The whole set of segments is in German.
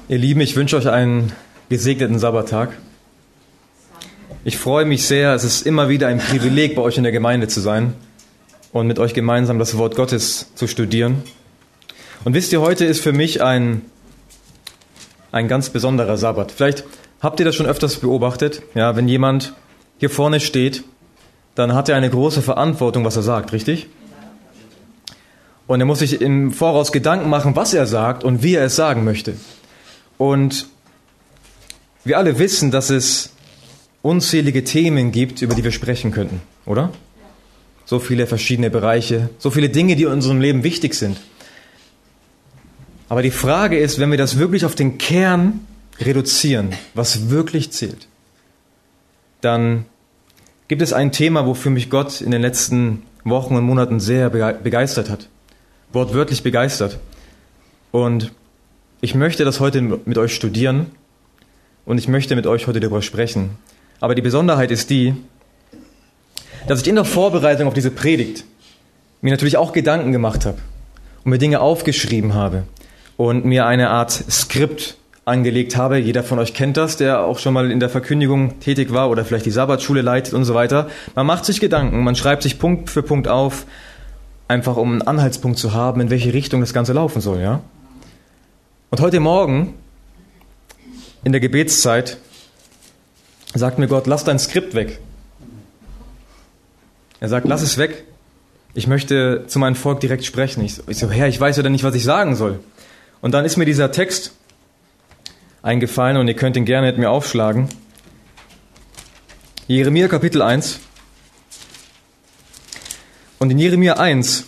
Ihr Lieben, ich wünsche euch einen gesegneten Sabbattag. Ich freue mich sehr, es ist immer wieder ein Privileg, bei euch in der Gemeinde zu sein und mit euch gemeinsam das Wort Gottes zu studieren. Und wisst ihr, heute ist für mich ein ganz besonderer Sabbat. Vielleicht habt ihr das schon öfters beobachtet. Ja, wenn jemand hier vorne steht, dann hat er eine große Verantwortung, was er sagt, richtig? Und er muss sich im Voraus Gedanken machen, was er sagt und wie er es sagen möchte. Und wir alle wissen, dass es unzählige Themen gibt, über die wir sprechen könnten, oder? So viele verschiedene Bereiche, so viele Dinge, die in unserem Leben wichtig sind. Aber die Frage ist, wenn wir das wirklich auf den Kern reduzieren, was wirklich zählt, dann gibt es ein Thema, wofür mich Gott in den letzten Wochen und Monaten sehr begeistert hat. Wortwörtlich begeistert. Und ich möchte das heute mit euch studieren und ich möchte mit euch heute darüber sprechen. Aber die Besonderheit ist die, dass ich in der Vorbereitung auf diese Predigt mir natürlich auch Gedanken gemacht habe und mir Dinge aufgeschrieben habe und mir eine Art Skript angelegt habe. Jeder von euch kennt das, der auch schon mal in der Verkündigung tätig war oder vielleicht die Sabbatschule leitet und so weiter. Man macht sich Gedanken, man schreibt sich Punkt für Punkt auf, einfach um einen Anhaltspunkt zu haben, in welche Richtung das Ganze laufen soll, ja? Und heute Morgen, in der Gebetszeit, sagt mir Gott, lass dein Skript weg. Er sagt, lass es weg. Ich möchte zu meinem Volk direkt sprechen. Ich so, Herr, ich weiß ja dann nicht, was ich sagen soll. Und dann ist mir dieser Text eingefallen und ihr könnt ihn gerne mit mir aufschlagen. Jeremia Kapitel 1. Und in Jeremia 1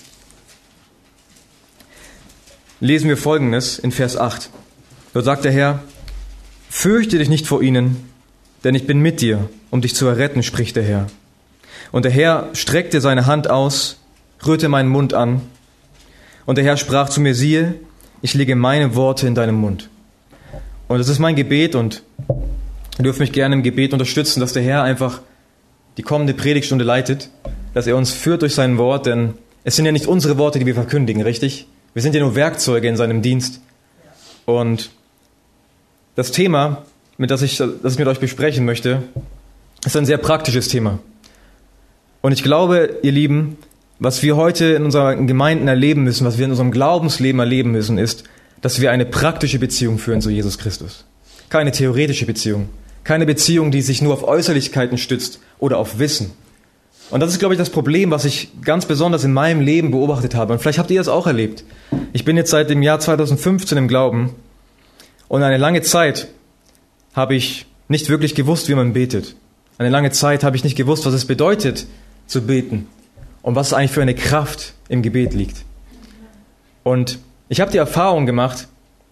lesen wir Folgendes in Vers 8. Dort sagt der Herr, fürchte dich nicht vor ihnen, denn ich bin mit dir, um dich zu erretten, spricht der Herr. Und der Herr streckte seine Hand aus, rührte meinen Mund an. Und der Herr sprach zu mir, siehe, ich lege meine Worte in deinem Mund. Und das ist mein Gebet und ihr dürft mich gerne im Gebet unterstützen, dass der Herr einfach die kommende Predigtstunde leitet, dass er uns führt durch sein Wort, denn es sind ja nicht unsere Worte, die wir verkündigen, richtig? Wir sind ja nur Werkzeuge in seinem Dienst. Und das Thema, das ich mit euch besprechen möchte, ist ein sehr praktisches Thema. Und ich glaube, ihr Lieben, was wir heute in unseren Gemeinden erleben müssen, was wir in unserem Glaubensleben erleben müssen, ist, dass wir eine praktische Beziehung führen zu Jesus Christus. Keine theoretische Beziehung. Keine Beziehung, die sich nur auf Äußerlichkeiten stützt oder auf Wissen. Und das ist, glaube ich, das Problem, was ich ganz besonders in meinem Leben beobachtet habe. Und vielleicht habt ihr das auch erlebt. Ich bin jetzt seit dem Jahr 2015 im Glauben. Und eine lange Zeit habe ich nicht wirklich gewusst, wie man betet. Eine lange Zeit habe ich nicht gewusst, was es bedeutet, zu beten. Und was eigentlich für eine Kraft im Gebet liegt. Und ich habe die Erfahrung gemacht,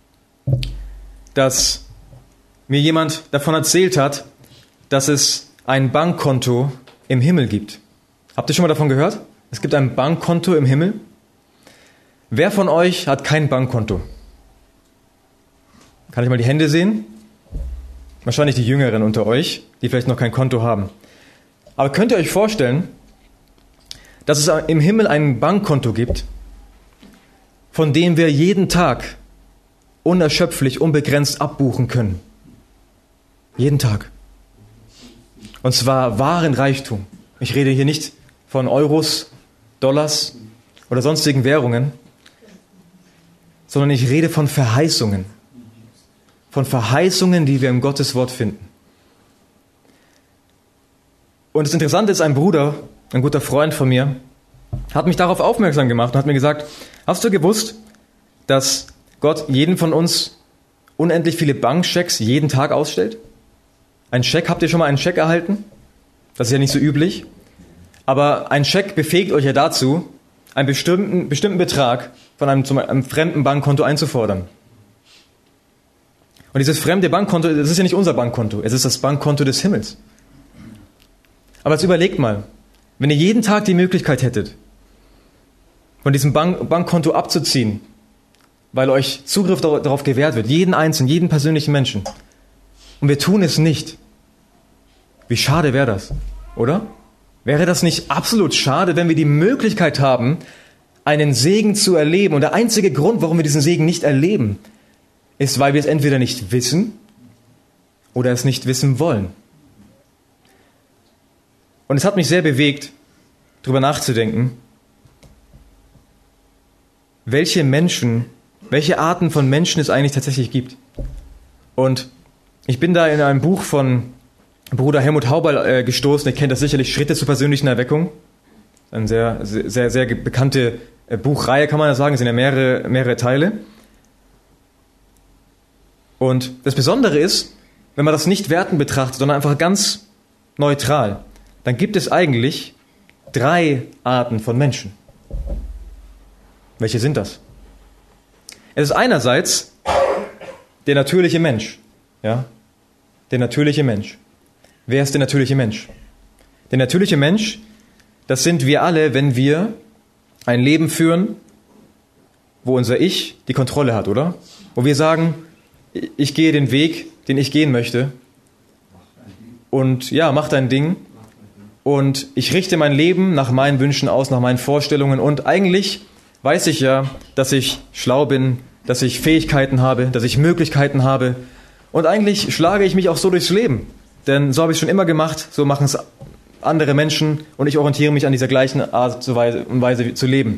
dass mir jemand davon erzählt hat, dass es ein Bankkonto im Himmel gibt. Habt ihr schon mal davon gehört? Es gibt ein Bankkonto im Himmel. Wer von euch hat kein Bankkonto? Kann ich mal die Hände sehen? Wahrscheinlich die Jüngeren unter euch, die vielleicht noch kein Konto haben. Aber könnt ihr euch vorstellen, dass es im Himmel ein Bankkonto gibt, von dem wir jeden Tag unerschöpflich, unbegrenzt abbuchen können? Jeden Tag. Und zwar wahren Reichtum. Ich rede hier nicht von Euros, Dollars oder sonstigen Währungen, sondern ich rede von Verheißungen. Von Verheißungen, die wir im Gotteswort finden. Und das Interessante ist, ein Bruder, ein guter Freund von mir, hat mich darauf aufmerksam gemacht und hat mir gesagt, hast du gewusst, dass Gott jeden von uns unendlich viele Bankschecks jeden Tag ausstellt? Ein Scheck, habt ihr schon mal einen Scheck erhalten? Das ist ja nicht so üblich. Aber ein Scheck befähigt euch ja dazu, einen bestimmten Betrag von einem fremden Bankkonto einzufordern. Und dieses fremde Bankkonto, das ist ja nicht unser Bankkonto, es ist das Bankkonto des Himmels. Aber jetzt überlegt mal, wenn ihr jeden Tag die Möglichkeit hättet, von diesem Bankkonto abzuziehen, weil euch Zugriff darauf gewährt wird, jeden Einzelnen, jeden persönlichen Menschen, und wir tun es nicht, wie schade wäre das, oder? Wäre das nicht absolut schade, wenn wir die Möglichkeit haben, einen Segen zu erleben? Und der einzige Grund, warum wir diesen Segen nicht erleben, ist, weil wir es entweder nicht wissen oder es nicht wissen wollen. Und es hat mich sehr bewegt, darüber nachzudenken, welche Arten von Menschen es eigentlich tatsächlich gibt. Und ich bin da in einem Buch von Bruder Helmut Hauberl gestoßen. Ihr kennt das sicherlich, Schritte zur persönlichen Erweckung. Eine sehr, sehr, sehr bekannte Buchreihe, kann man ja sagen. Es sind ja mehrere Teile. Und das Besondere ist, wenn man das nicht wertend betrachtet, sondern einfach ganz neutral, dann gibt es eigentlich 3 Arten von Menschen. Welche sind das? Es ist einerseits der natürliche Mensch. Ja? Der natürliche Mensch. Wer ist der natürliche Mensch? Der natürliche Mensch, das sind wir alle, wenn wir ein Leben führen, wo unser Ich die Kontrolle hat, oder? Wo wir sagen, ich gehe den Weg, den ich gehen möchte. Und ja, mach dein Ding. Und ich richte mein Leben nach meinen Wünschen aus, nach meinen Vorstellungen. Und eigentlich weiß ich ja, dass ich schlau bin, dass ich Fähigkeiten habe, dass ich Möglichkeiten habe. Und eigentlich schlage ich mich auch so durchs Leben. Denn so habe ich es schon immer gemacht, so machen es andere Menschen und ich orientiere mich an dieser gleichen Art und Weise zu leben.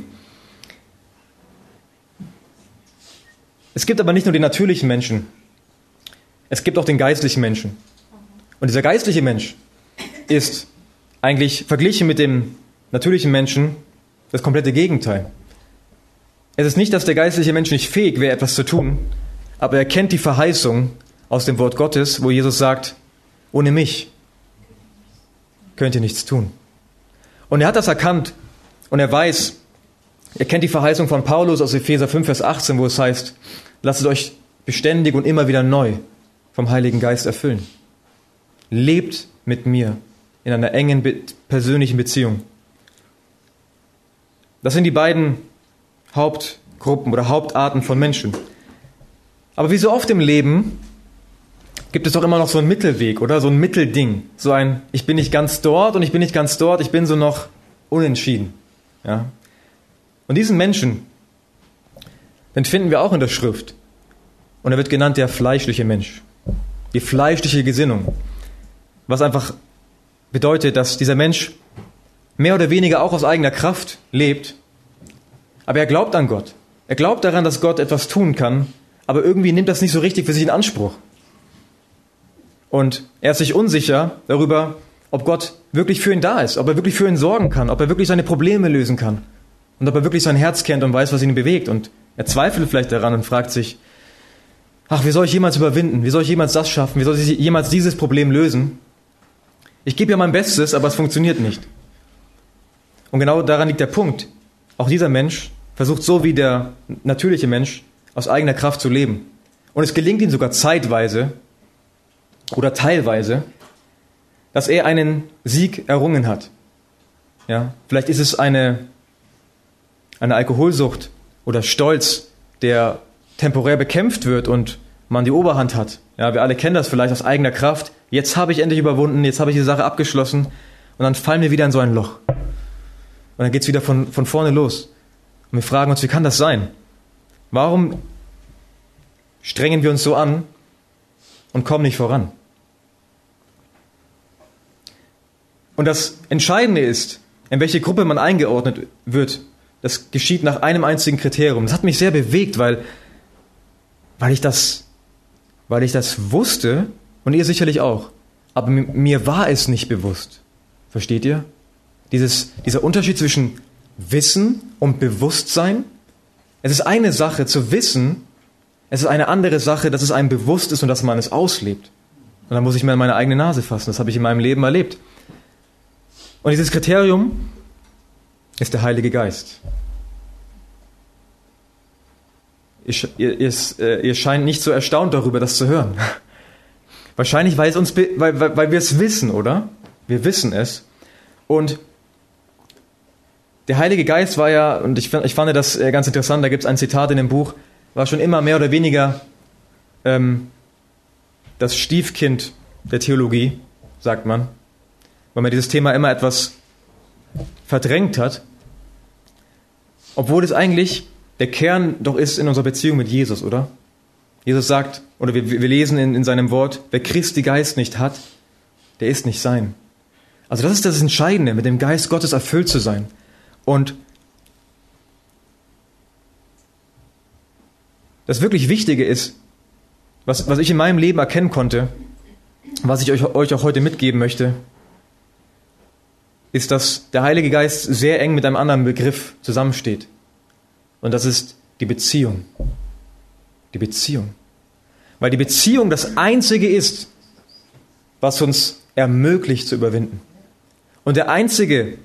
Es gibt aber nicht nur den natürlichen Menschen, es gibt auch den geistlichen Menschen. Und dieser geistliche Mensch ist eigentlich verglichen mit dem natürlichen Menschen das komplette Gegenteil. Es ist nicht, dass der geistliche Mensch nicht fähig wäre, etwas zu tun, aber er kennt die Verheißung aus dem Wort Gottes, wo Jesus sagt, ohne mich könnt ihr nichts tun. Und er hat das erkannt und er weiß, er kennt die Verheißung von Paulus aus Epheser 5, Vers 18, wo es heißt, lasst euch beständig und immer wieder neu vom Heiligen Geist erfüllen. Lebt mit mir in einer engen persönlichen Beziehung. Das sind die beiden Hauptgruppen oder Hauptarten von Menschen. Aber wie so oft im Leben gibt es doch immer noch so einen Mittelweg, oder? So ein Mittelding. So ein, ich bin nicht ganz dort und ich bin nicht ganz dort, ich bin so noch unentschieden. Ja? Und diesen Menschen, den finden wir auch in der Schrift. Und er wird genannt der fleischliche Mensch. Die fleischliche Gesinnung. Was einfach bedeutet, dass dieser Mensch mehr oder weniger auch aus eigener Kraft lebt. Aber er glaubt an Gott. Er glaubt daran, dass Gott etwas tun kann, aber irgendwie nimmt das nicht so richtig für sich in Anspruch. Und er ist sich unsicher darüber, ob Gott wirklich für ihn da ist, ob er wirklich für ihn sorgen kann, ob er wirklich seine Probleme lösen kann und ob er wirklich sein Herz kennt und weiß, was ihn bewegt. Und er zweifelt vielleicht daran und fragt sich, ach, wie soll ich jemals überwinden? Wie soll ich jemals das schaffen? Wie soll ich jemals dieses Problem lösen? Ich gebe ja mein Bestes, aber es funktioniert nicht. Und genau daran liegt der Punkt. Auch dieser Mensch versucht so wie der natürliche Mensch aus eigener Kraft zu leben. Und es gelingt ihm sogar zeitweise oder teilweise, dass er einen Sieg errungen hat. Ja, vielleicht ist es eine Alkoholsucht oder Stolz, der temporär bekämpft wird und man die Oberhand hat. Ja, wir alle kennen das vielleicht aus eigener Kraft. Jetzt habe ich endlich überwunden, jetzt habe ich die Sache abgeschlossen und dann fallen wir wieder in so ein Loch. Und dann geht es wieder von vorne los. Und wir fragen uns, wie kann das sein? Warum strengen wir uns so an und kommen nicht voran? Und das Entscheidende ist, in welche Gruppe man eingeordnet wird. Das geschieht nach einem einzigen Kriterium. Das hat mich sehr bewegt, weil ich das wusste und ihr sicherlich auch. Aber mir war es nicht bewusst. Versteht ihr? Dieser Unterschied zwischen Wissen und Bewusstsein. Es ist eine Sache zu wissen, es ist eine andere Sache, dass es einem bewusst ist und dass man es auslebt. Und da muss ich mir an meine eigene Nase fassen. Das habe ich in meinem Leben erlebt. Und dieses Kriterium ist der Heilige Geist. Ihr scheint nicht so erstaunt darüber, das zu hören. Wahrscheinlich, weil wir es wissen, oder? Wir wissen es. Und der Heilige Geist war ja, und ich fand das ganz interessant, da gibt es ein Zitat in dem Buch, war schon immer mehr oder weniger das Stiefkind der Theologie, sagt man, weil man dieses Thema immer etwas verdrängt hat, obwohl es eigentlich der Kern doch ist in unserer Beziehung mit Jesus, oder? Jesus sagt, oder wir lesen in seinem Wort, wer Christi Geist nicht hat, der ist nicht sein. Also das ist das Entscheidende, mit dem Geist Gottes erfüllt zu sein. Und das wirklich Wichtige ist, was ich in meinem Leben erkennen konnte, was ich euch auch heute mitgeben möchte, ist, dass der Heilige Geist sehr eng mit einem anderen Begriff zusammensteht. Und das ist die Beziehung. Die Beziehung. Weil die Beziehung das Einzige ist, was uns ermöglicht zu überwinden. Und die einzige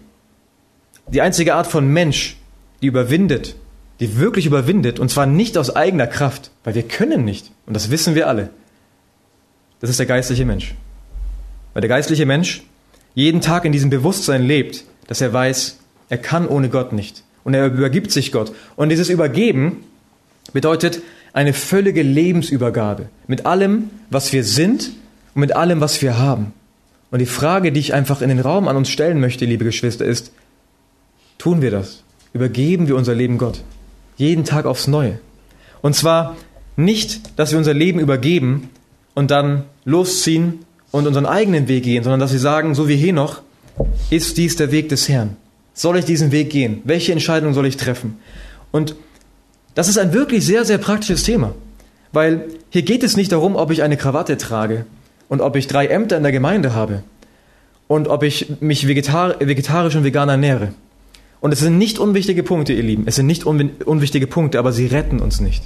Art von Mensch, die überwindet, die wirklich überwindet, und zwar nicht aus eigener Kraft, weil wir können nicht, und das wissen wir alle, das ist der geistliche Mensch. Weil der geistliche Mensch jeden Tag in diesem Bewusstsein lebt, dass er weiß, er kann ohne Gott nicht. Und er übergibt sich Gott. Und dieses Übergeben bedeutet eine völlige Lebensübergabe. Mit allem, was wir sind und mit allem, was wir haben. Und die Frage, die ich einfach in den Raum an uns stellen möchte, liebe Geschwister, ist, tun wir das? Übergeben wir unser Leben Gott? Jeden Tag aufs Neue. Und zwar nicht, dass wir unser Leben übergeben und dann losziehen und unseren eigenen Weg gehen, sondern dass wir sagen, so wie Henoch, ist dies der Weg des Herrn? Soll ich diesen Weg gehen? Welche Entscheidung soll ich treffen? Und das ist ein wirklich sehr, sehr praktisches Thema. Weil hier geht es nicht darum, ob ich eine Krawatte trage und ob ich 3 Ämter in der Gemeinde habe und ob ich mich vegetarisch und vegan ernähre. Und es sind nicht unwichtige Punkte, ihr Lieben. Es sind nicht unwichtige Punkte, aber sie retten uns nicht.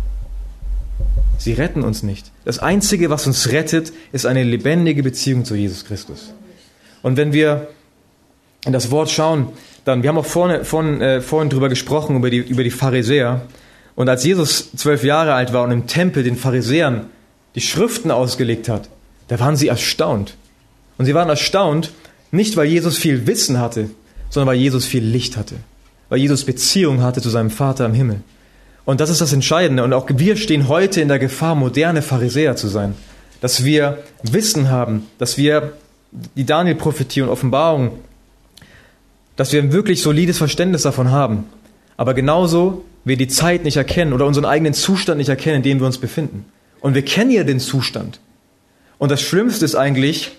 Sie retten uns nicht. Das Einzige, was uns rettet, ist eine lebendige Beziehung zu Jesus Christus. Und wenn wir in das Wort schauen, dann, wir haben auch vorhin drüber gesprochen, über die Pharisäer. Und als Jesus 12 Jahre alt war und im Tempel den Pharisäern die Schriften ausgelegt hat, da waren sie erstaunt. Und sie waren erstaunt, nicht weil Jesus viel Wissen hatte, sondern weil Jesus viel Licht hatte. Weil Jesus Beziehung hatte zu seinem Vater im Himmel. Und das ist das Entscheidende. Und auch wir stehen heute in der Gefahr, moderne Pharisäer zu sein. Dass wir Wissen haben, dass wir die Daniel-Prophetie und Offenbarung, dass wir ein wirklich solides Verständnis davon haben. Aber genauso wir die Zeit nicht erkennen oder unseren eigenen Zustand nicht erkennen, in dem wir uns befinden. Und wir kennen ja den Zustand. Und das Schlimmste ist eigentlich,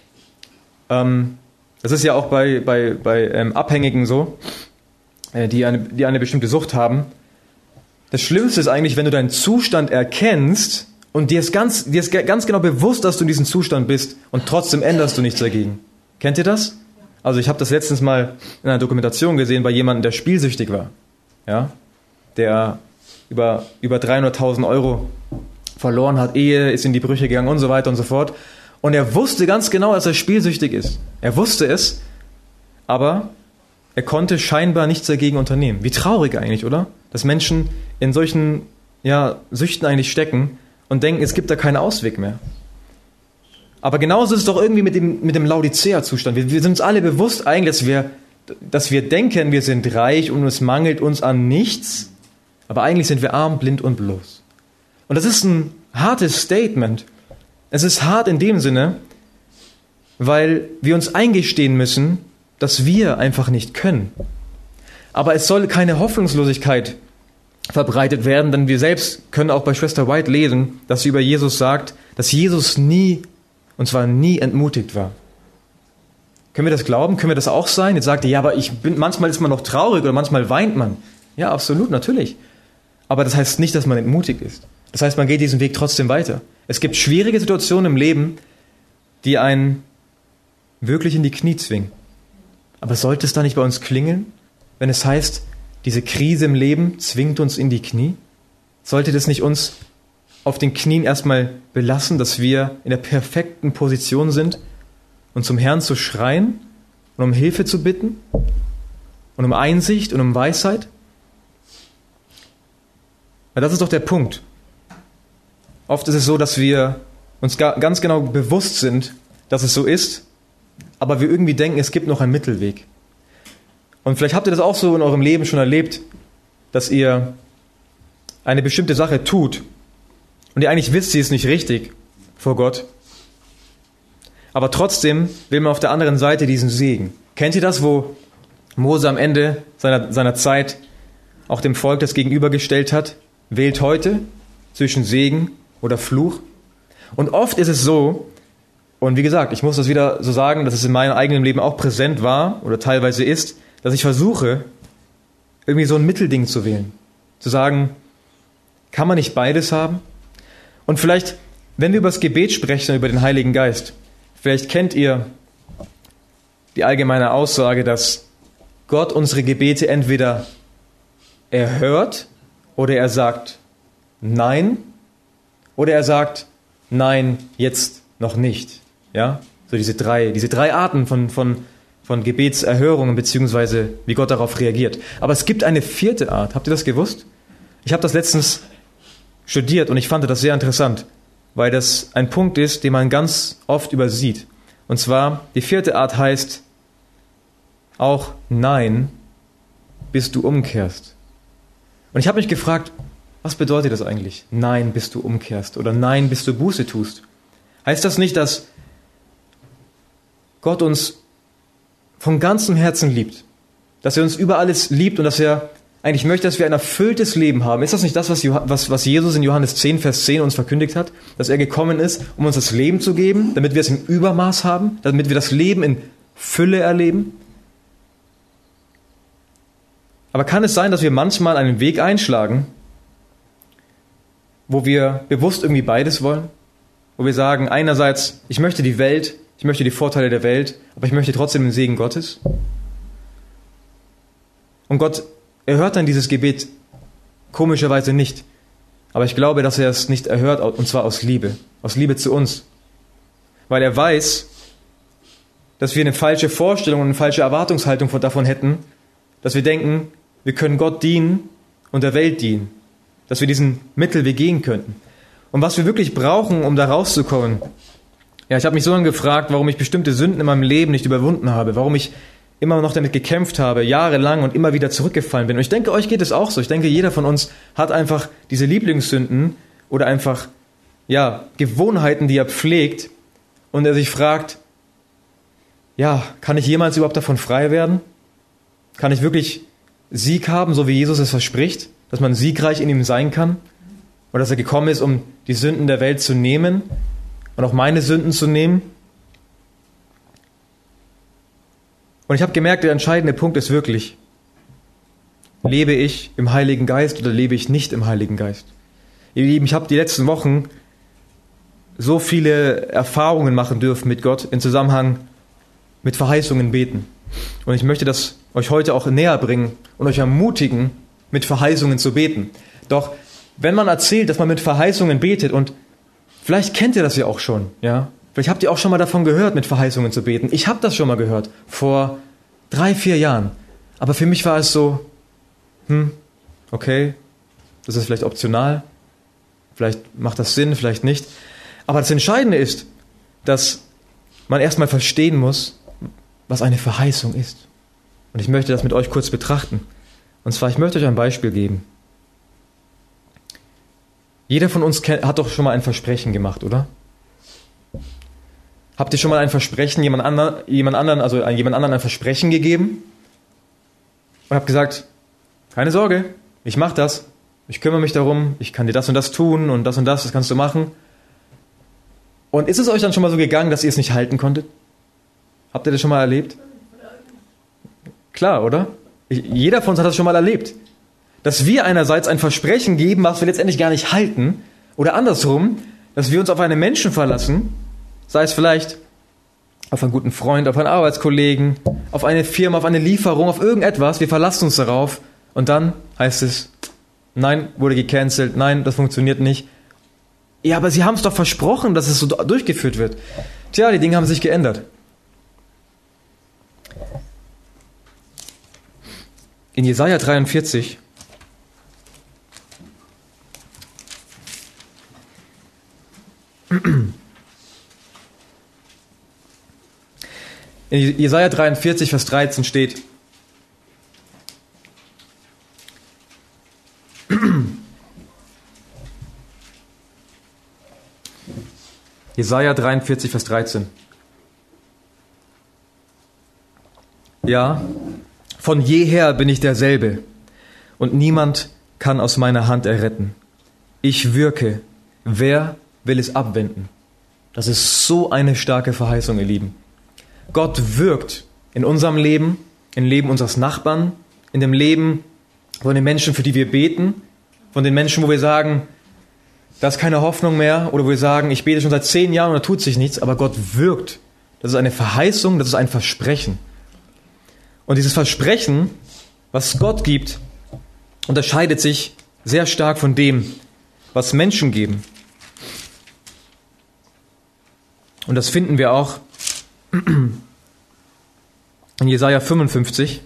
das ist ja auch bei Abhängigen so, die eine bestimmte Sucht haben. Das Schlimmste ist eigentlich, wenn du deinen Zustand erkennst und dir ist ganz genau bewusst, dass du in diesem Zustand bist und trotzdem änderst du nichts dagegen. Kennt ihr das? Also ich habe das letztens mal in einer Dokumentation gesehen bei jemandem, der spielsüchtig war. Ja? Der über 300.000 Euro verloren hat, Ehe ist in die Brüche gegangen und so weiter und so fort. Und er wusste ganz genau, dass er spielsüchtig ist. Er wusste es, aber er konnte scheinbar nichts dagegen unternehmen. Wie traurig eigentlich, oder? Dass Menschen in solchen Süchten eigentlich stecken und denken, es gibt da keinen Ausweg mehr. Aber genauso ist es doch irgendwie mit dem Laodicea-Zustand. Wir sind uns alle bewusst eigentlich, dass wir denken, wir sind reich und es mangelt uns an nichts, aber eigentlich sind wir arm, blind und bloß. Und das ist ein hartes Statement. Es ist hart in dem Sinne, weil wir uns eingestehen müssen, dass wir einfach nicht können. Aber es soll keine Hoffnungslosigkeit verbreitet werden, denn wir selbst können auch bei Schwester White lesen, dass sie über Jesus sagt, dass Jesus nie, und zwar nie entmutigt war. Können wir das glauben? Können wir das auch sein? Jetzt sagt ihr, ja, aber manchmal ist man noch traurig oder manchmal weint man. Ja, absolut, natürlich. Aber das heißt nicht, dass man entmutigt ist. Das heißt, man geht diesen Weg trotzdem weiter. Es gibt schwierige Situationen im Leben, die einen wirklich in die Knie zwingen. Aber sollte es da nicht bei uns klingeln, wenn es heißt, diese Krise im Leben zwingt uns in die Knie? Sollte das nicht uns auf den Knien erstmal belassen, dass wir in der perfekten Position sind und zum Herrn zu schreien und um Hilfe zu bitten und um Einsicht und um Weisheit? Weil das ist doch der Punkt. Oft ist es so, dass wir uns ganz genau bewusst sind, dass es so ist, aber wir irgendwie denken, es gibt noch einen Mittelweg. Und vielleicht habt ihr das auch so in eurem Leben schon erlebt, dass ihr eine bestimmte Sache tut und ihr eigentlich wisst, sie ist nicht richtig vor Gott. Aber trotzdem will man auf der anderen Seite diesen Segen. Kennt ihr das, wo Mose am Ende seiner Zeit auch dem Volk das gegenübergestellt hat? Wählt heute zwischen Segen oder Fluch. Und oft ist es so, und wie gesagt, ich muss das wieder so sagen, dass es in meinem eigenen Leben auch präsent war oder teilweise ist, dass ich versuche, irgendwie so ein Mittelding zu wählen. Zu sagen, kann man nicht beides haben? Und vielleicht, wenn wir über das Gebet sprechen, über den Heiligen Geist, vielleicht kennt ihr die allgemeine Aussage, dass Gott unsere Gebete entweder erhört oder er sagt Nein oder er sagt Nein, jetzt noch nicht. Ja? So diese drei Arten von Gebetserhörungen beziehungsweise wie Gott darauf reagiert. Aber es gibt eine vierte Art. Habt ihr das gewusst? Ich habe das letztens studiert und ich fand das sehr interessant, weil das ein Punkt ist, den man ganz oft übersieht. Und zwar, die vierte Art heißt auch Nein, bis du umkehrst. Und ich habe mich gefragt, was bedeutet das eigentlich? Nein, bis du umkehrst oder Nein, bis du Buße tust. Heißt das nicht, dass Gott uns von ganzem Herzen liebt? Dass er uns über alles liebt und dass er eigentlich möchte, dass wir ein erfülltes Leben haben? Ist das nicht das, was Jesus in Johannes 10, Vers 10 uns verkündigt hat? Dass er gekommen ist, um uns das Leben zu geben, damit wir es im Übermaß haben, damit wir das Leben in Fülle erleben? Aber kann es sein, dass wir manchmal einen Weg einschlagen, wo wir bewusst irgendwie beides wollen? Wo wir sagen, einerseits, ich möchte die Welt, ich möchte die Vorteile der Welt, aber ich möchte trotzdem den Segen Gottes. Und Gott erhört dann dieses Gebet komischerweise nicht. Aber ich glaube, dass er es nicht erhört, und zwar aus Liebe zu uns. Weil er weiß, dass wir eine falsche Vorstellung und eine falsche Erwartungshaltung davon hätten, dass wir denken, wir können Gott dienen und der Welt dienen. Dass wir diesen Mittelweg gehen könnten. Und was wir wirklich brauchen, um da rauszukommen, ja, ich habe mich so lange gefragt, warum ich bestimmte Sünden in meinem Leben nicht überwunden habe, warum ich immer noch damit gekämpft habe, jahrelang und immer wieder zurückgefallen bin. Und ich denke, euch geht es auch so. Ich denke, jeder von uns hat einfach diese Lieblingssünden oder einfach, ja, Gewohnheiten, die er pflegt und er sich fragt, ja, kann ich jemals überhaupt davon frei werden? Kann ich wirklich Sieg haben, so wie Jesus es verspricht, dass man siegreich in ihm sein kann? Oder dass er gekommen ist, um die Sünden der Welt zu nehmen und auch meine Sünden zu nehmen? Und ich habe gemerkt, der entscheidende Punkt ist wirklich, lebe ich im Heiligen Geist oder lebe ich nicht im Heiligen Geist? Ihr Lieben, ich habe die letzten Wochen so viele Erfahrungen machen dürfen mit Gott im Zusammenhang mit Verheißungen beten. Und ich möchte das euch heute auch näher bringen und euch ermutigen, mit Verheißungen zu beten. Doch wenn man erzählt, dass man mit Verheißungen betet, und vielleicht kennt ihr das ja auch schon, ja? Vielleicht habt ihr auch schon mal davon gehört, mit Verheißungen zu beten. Ich habe das schon mal gehört, vor 3-4 Jahren. Aber für mich war es so, okay, das ist vielleicht optional, vielleicht macht das Sinn, vielleicht nicht. Aber das Entscheidende ist, dass man erstmal verstehen muss, was eine Verheißung ist. Und ich möchte das mit euch kurz betrachten. Und zwar, ich möchte euch ein Beispiel geben. Jeder von uns hat doch schon mal ein Versprechen gemacht, oder? Habt ihr schon mal ein Versprechen, jemand anderen ein Versprechen gegeben? Und habt gesagt, keine Sorge, ich mache das, ich kümmere mich darum, ich kann dir das und das tun und das kannst du machen. Und ist es euch dann schon mal so gegangen, dass ihr es nicht halten konntet? Habt ihr das schon mal erlebt? Klar, oder? Jeder von uns hat das schon mal erlebt. Dass wir einerseits ein Versprechen geben, was wir letztendlich gar nicht halten, oder andersrum, dass wir uns auf einen Menschen verlassen, sei es vielleicht auf einen guten Freund, auf einen Arbeitskollegen, auf eine Firma, auf eine Lieferung, auf irgendetwas. Wir verlassen uns darauf und dann heißt es, nein, wurde gecancelt, nein, das funktioniert nicht. Ja, aber Sie haben es doch versprochen, dass es so durchgeführt wird. Tja, die Dinge haben sich geändert. In Jesaja 43 in Jesaja 43, Vers 13 steht, Jesaja 43, Vers 13. Ja, von jeher bin ich derselbe, und niemand kann aus meiner Hand erretten. Ich wirke, wer will es abwenden? Das ist so eine starke Verheißung, ihr Lieben. Gott wirkt in unserem Leben, im Leben unseres Nachbarn, in dem Leben von den Menschen, für die wir beten, von den Menschen, wo wir sagen, da ist keine Hoffnung mehr, oder wo wir sagen, ich bete schon seit 10 Jahren und da tut sich nichts, aber Gott wirkt. Das ist eine Verheißung, das ist ein Versprechen. Und dieses Versprechen, was Gott gibt, unterscheidet sich sehr stark von dem, was Menschen geben. Und das finden wir auch in Jesaja 55.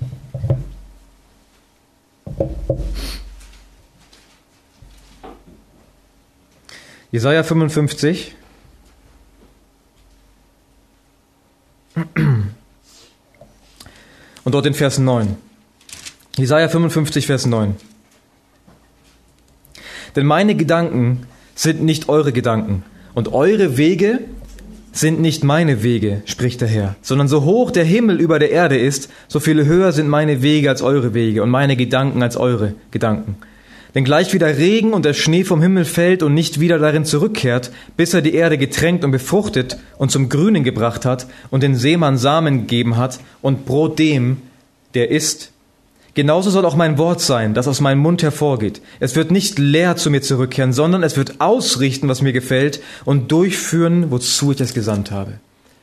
Jesaja 55. Und dort in Vers 9. Jesaja 55, Vers 9. Denn meine Gedanken sind nicht eure Gedanken und eure Wege sind nicht meine Wege, spricht der Herr, sondern so hoch der Himmel über der Erde ist, so viel höher sind meine Wege als eure Wege und meine Gedanken als eure Gedanken. Denn gleich wie der Regen und der Schnee vom Himmel fällt und nicht wieder darin zurückkehrt, bis er die Erde getränkt und befruchtet und zum Grünen gebracht hat und den Seemann Samen gegeben hat und Brot dem, der isst, genauso soll auch mein Wort sein, das aus meinem Mund hervorgeht. Es wird nicht leer zu mir zurückkehren, sondern es wird ausrichten, was mir gefällt und durchführen, wozu ich es gesandt habe.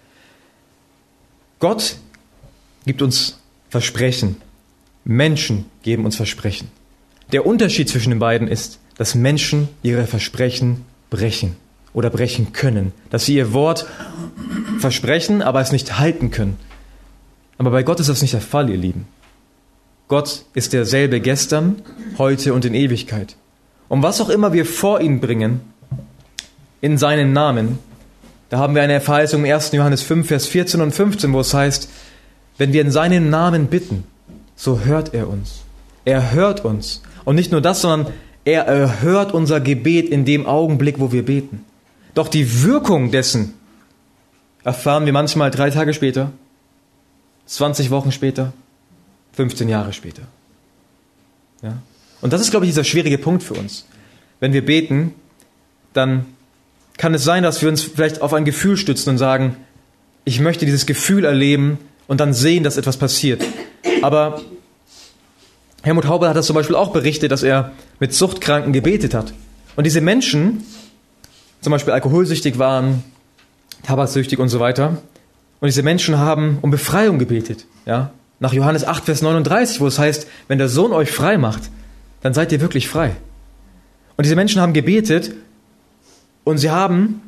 Gott gibt uns Versprechen. Menschen geben uns Versprechen. Der Unterschied zwischen den beiden ist, dass Menschen ihre Versprechen brechen oder brechen können. Dass sie ihr Wort versprechen, aber es nicht halten können. Aber bei Gott ist das nicht der Fall, ihr Lieben. Gott ist derselbe gestern, heute und in Ewigkeit. Und was auch immer wir vor ihn bringen, in seinen Namen, da haben wir eine Verheißung im 1. Johannes 5, Vers 14 und 15, wo es heißt, wenn wir in seinen Namen bitten, so hört er uns. Er hört uns. Und nicht nur das, sondern er erhört unser Gebet in dem Augenblick, wo wir beten. Doch die Wirkung dessen erfahren wir manchmal 3 Tage später, 20 Wochen später, 15 Jahre später. Ja? Und das ist, glaube ich, dieser schwierige Punkt für uns. Wenn wir beten, dann kann es sein, dass wir uns vielleicht auf ein Gefühl stützen und sagen, ich möchte dieses Gefühl erleben und dann sehen, dass etwas passiert. Aber Helmut Haubel hat das zum Beispiel auch berichtet, dass er mit Suchtkranken gebetet hat. Und diese Menschen, zum Beispiel alkoholsüchtig waren, tabaksüchtig und so weiter, und diese Menschen haben um Befreiung gebetet. Ja? Nach Johannes 8, Vers 39, wo es heißt, wenn der Sohn euch frei macht, dann seid ihr wirklich frei. Und diese Menschen haben gebetet und sie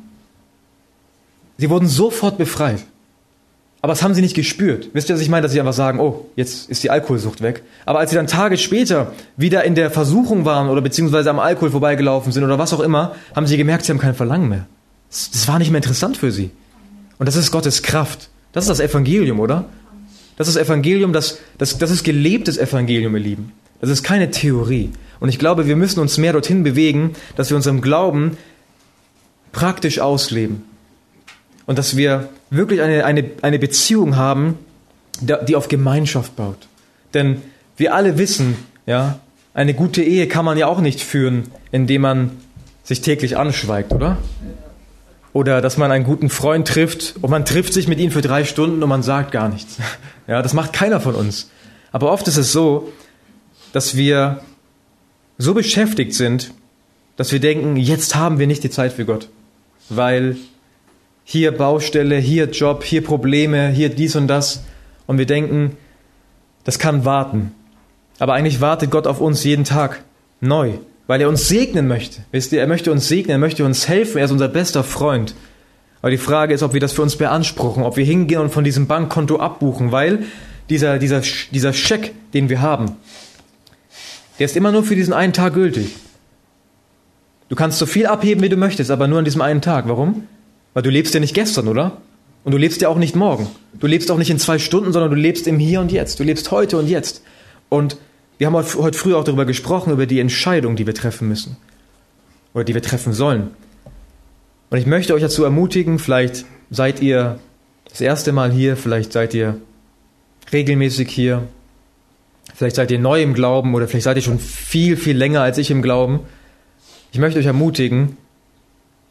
wurden sofort befreit. Aber das haben sie nicht gespürt. Wisst ihr, was ich meine? Dass sie einfach sagen, oh, jetzt ist die Alkoholsucht weg. Aber als sie dann Tage später wieder in der Versuchung waren oder beziehungsweise am Alkohol vorbeigelaufen sind oder was auch immer, haben sie gemerkt, sie haben kein Verlangen mehr. Das war nicht mehr interessant für sie. Und das ist Gottes Kraft. Das ist das Evangelium, oder? Das ist das Evangelium, das ist gelebtes Evangelium, ihr Lieben. Das ist keine Theorie. Und ich glaube, wir müssen uns mehr dorthin bewegen, dass wir unseren Glauben praktisch ausleben. Und dass wir wirklich eine Beziehung haben, die auf Gemeinschaft baut. Denn wir alle wissen, ja, eine gute Ehe kann man ja auch nicht führen, indem man sich täglich anschweigt, oder? Oder dass man einen guten Freund trifft und man trifft sich mit ihm für 3 Stunden und man sagt gar nichts. Ja, das macht keiner von uns. Aber oft ist es so, dass wir so beschäftigt sind, dass wir denken, jetzt haben wir nicht die Zeit für Gott. Weil hier Baustelle, hier Job, hier Probleme, hier dies und das. Und wir denken, das kann warten. Aber eigentlich wartet Gott auf uns jeden Tag neu, weil er uns segnen möchte. Wisst ihr, er möchte uns segnen, er möchte uns helfen, er ist unser bester Freund. Aber die Frage ist, ob wir das für uns beanspruchen, ob wir hingehen und von diesem Bankkonto abbuchen, weil dieser Scheck, den wir haben, der ist immer nur für diesen einen Tag gültig. Du kannst so viel abheben, wie du möchtest, aber nur an diesem einen Tag. Warum? Weil du lebst ja nicht gestern, oder? Und du lebst ja auch nicht morgen. Du lebst auch nicht in 2 Stunden, sondern du lebst im Hier und Jetzt. Du lebst heute und jetzt. Und wir haben heute früh auch darüber gesprochen, über die Entscheidung, die wir treffen müssen. Oder die wir treffen sollen. Und ich möchte euch dazu ermutigen, vielleicht seid ihr das erste Mal hier, vielleicht seid ihr regelmäßig hier, vielleicht seid ihr neu im Glauben oder vielleicht seid ihr schon viel, viel länger als ich im Glauben. Ich möchte euch ermutigen,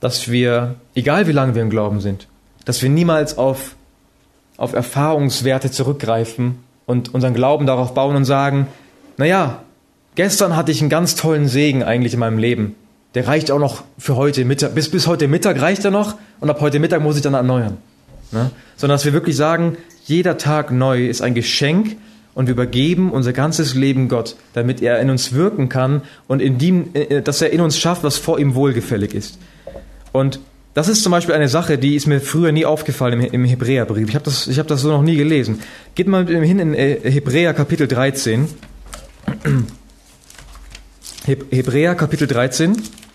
dass wir, egal wie lange wir im Glauben sind, dass wir niemals auf Erfahrungswerte zurückgreifen und unseren Glauben darauf bauen und sagen, naja, gestern hatte ich einen ganz tollen Segen eigentlich in meinem Leben. Der reicht auch noch für heute Mittag. Bis heute Mittag reicht er noch und ab heute Mittag muss ich dann erneuern. Ne? Sondern dass wir wirklich sagen, jeder Tag neu ist ein Geschenk und wir übergeben unser ganzes Leben Gott, damit er in uns wirken kann und dass er in uns schafft, was vor ihm wohlgefällig ist. Und das ist zum Beispiel eine Sache, die ist mir früher nie aufgefallen im Hebräerbrief. Ich hab das so noch nie gelesen. Geht mal mit mir hin in Hebräer Kapitel 13. Hebräer Kapitel 13.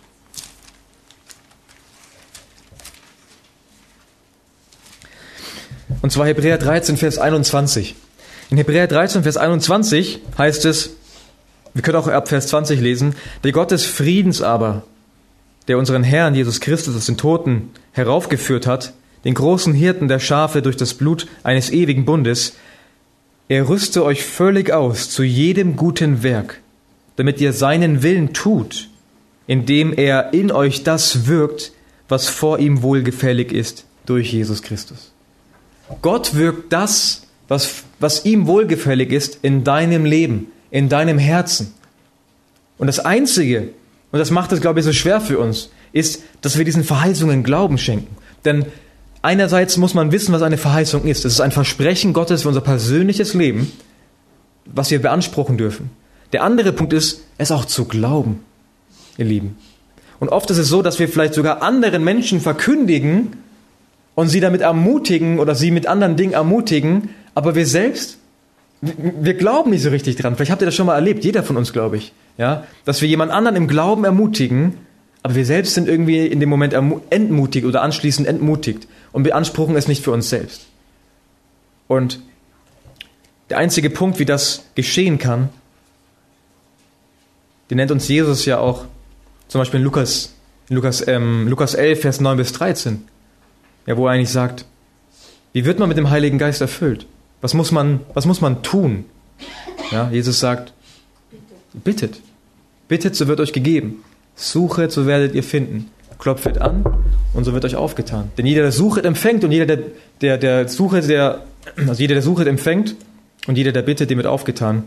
Und zwar Hebräer 13, Vers 21. In Hebräer 13, Vers 21 heißt es, wir können auch ab Vers 20 lesen, der Gott des Friedens aber, der unseren Herrn Jesus Christus aus den Toten heraufgeführt hat, den großen Hirten der Schafe durch das Blut eines ewigen Bundes, er rüste euch völlig aus zu jedem guten Werk, damit ihr seinen Willen tut, indem er in euch das wirkt, was vor ihm wohlgefällig ist, durch Jesus Christus. Gott wirkt das, was ihm wohlgefällig ist, in deinem Leben, in deinem Herzen. Und das Einzige, und das macht es, glaube ich, so schwer für uns, ist, dass wir diesen Verheißungen Glauben schenken. Denn einerseits muss man wissen, was eine Verheißung ist. Es ist ein Versprechen Gottes für unser persönliches Leben, was wir beanspruchen dürfen. Der andere Punkt ist, es auch zu glauben, ihr Lieben. Und oft ist es so, dass wir vielleicht sogar anderen Menschen verkündigen und sie damit ermutigen oder sie mit anderen Dingen ermutigen, aber wir selbst, wir glauben nicht so richtig dran. Vielleicht habt ihr das schon mal erlebt, jeder von uns, glaube ich, ja, dass wir jemand anderen im Glauben ermutigen, aber wir selbst sind irgendwie in dem Moment entmutigt oder anschließend entmutigt und beanspruchen es nicht für uns selbst. Und der einzige Punkt, wie das geschehen kann, den nennt uns Jesus ja auch, zum Beispiel in Lukas 11, Vers 9 bis 13, ja, wo er eigentlich sagt, wie wird man mit dem Heiligen Geist erfüllt? Was muss man tun? Ja, Jesus sagt, bittet. Bittet, so wird euch gegeben. Suchet, so werdet ihr finden. Klopfet an und so wird euch aufgetan. Denn jeder, der suchet, empfängt und jeder, der suchet, empfängt und jeder, der bittet, dem wird aufgetan.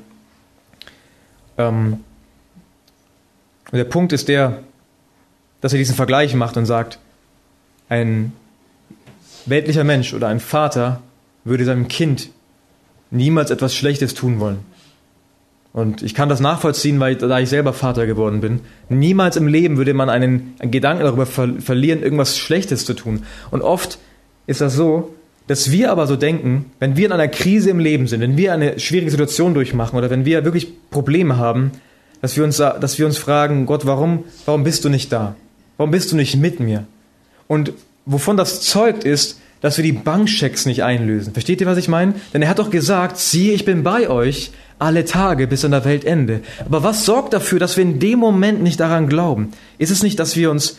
Und der Punkt ist der, dass er diesen Vergleich macht und sagt, ein weltlicher Mensch oder ein Vater würde seinem Kind niemals etwas Schlechtes tun wollen. Und ich kann das nachvollziehen, weil da ich selber Vater geworden bin. Niemals im Leben würde man einen Gedanken darüber verlieren, irgendwas Schlechtes zu tun. Und oft ist das so, dass wir aber so denken, wenn wir in einer Krise im Leben sind, wenn wir eine schwierige Situation durchmachen oder wenn wir wirklich Probleme haben, dass wir uns fragen, Gott, warum bist du nicht da? Warum bist du nicht mit mir? Und wovon das zeugt ist, dass wir die Bankschecks nicht einlösen. Versteht ihr, was ich meine? Denn er hat doch gesagt, siehe, ich bin bei euch alle Tage bis an der Weltende. Aber was sorgt dafür, dass wir in dem Moment nicht daran glauben? Ist es nicht, dass wir uns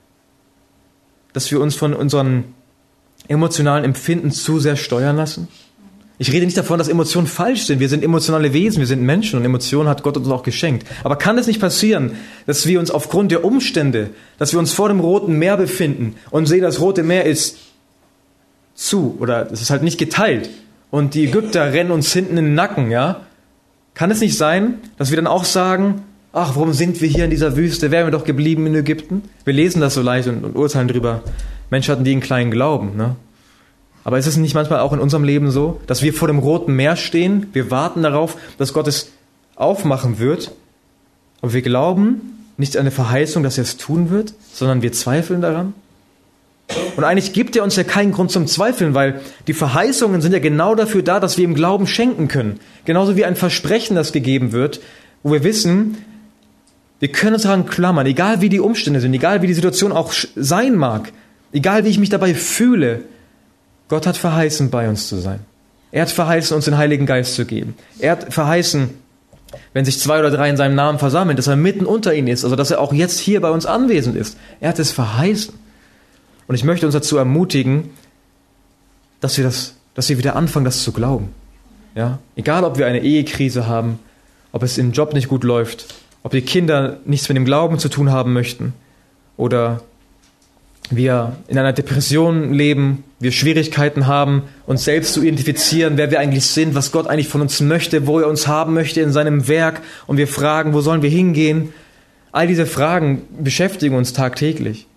von unseren emotionalen Empfinden zu sehr steuern lassen? Ich rede nicht davon, dass Emotionen falsch sind. Wir sind emotionale Wesen, wir sind Menschen und Emotionen hat Gott uns auch geschenkt. Aber kann es nicht passieren, dass wir uns aufgrund der Umstände, dass wir uns vor dem Roten Meer befinden und sehen, das Rote Meer ist zu oder es ist halt nicht geteilt und die Ägypter rennen uns hinten in den Nacken, ja? Kann es nicht sein, dass wir dann auch sagen, ach, warum sind wir hier in dieser Wüste? Wären wir doch geblieben in Ägypten? Wir lesen das so leicht und urteilen drüber. Menschen hatten die einen kleinen Glauben, ne? Aber ist es nicht manchmal auch in unserem Leben so, dass wir vor dem Roten Meer stehen, wir warten darauf, dass Gott es aufmachen wird, aber wir glauben nicht an eine Verheißung, dass er es tun wird, sondern wir zweifeln daran? Und eigentlich gibt er uns ja keinen Grund zum Zweifeln, weil die Verheißungen sind ja genau dafür da, dass wir im Glauben schenken können. Genauso wie ein Versprechen, das gegeben wird, wo wir wissen, wir können uns daran klammern, egal wie die Umstände sind, egal wie die Situation auch sein mag, egal wie ich mich dabei fühle. Gott hat verheißen, bei uns zu sein. Er hat verheißen, uns den Heiligen Geist zu geben. Er hat verheißen, wenn sich 2 oder 3 in seinem Namen versammeln, dass er mitten unter ihnen ist, also dass er auch jetzt hier bei uns anwesend ist. Er hat es verheißen. Und ich möchte uns dazu ermutigen, dass wir wieder anfangen, das zu glauben. Ja? Egal, ob wir eine Ehekrise haben, ob es im Job nicht gut läuft, ob die Kinder nichts mit dem Glauben zu tun haben möchten oder wir in einer Depression leben, wir Schwierigkeiten haben, uns selbst zu identifizieren, wer wir eigentlich sind, was Gott eigentlich von uns möchte, wo er uns haben möchte in seinem Werk, und wir fragen, wo sollen wir hingehen? All diese Fragen beschäftigen uns tagtäglich.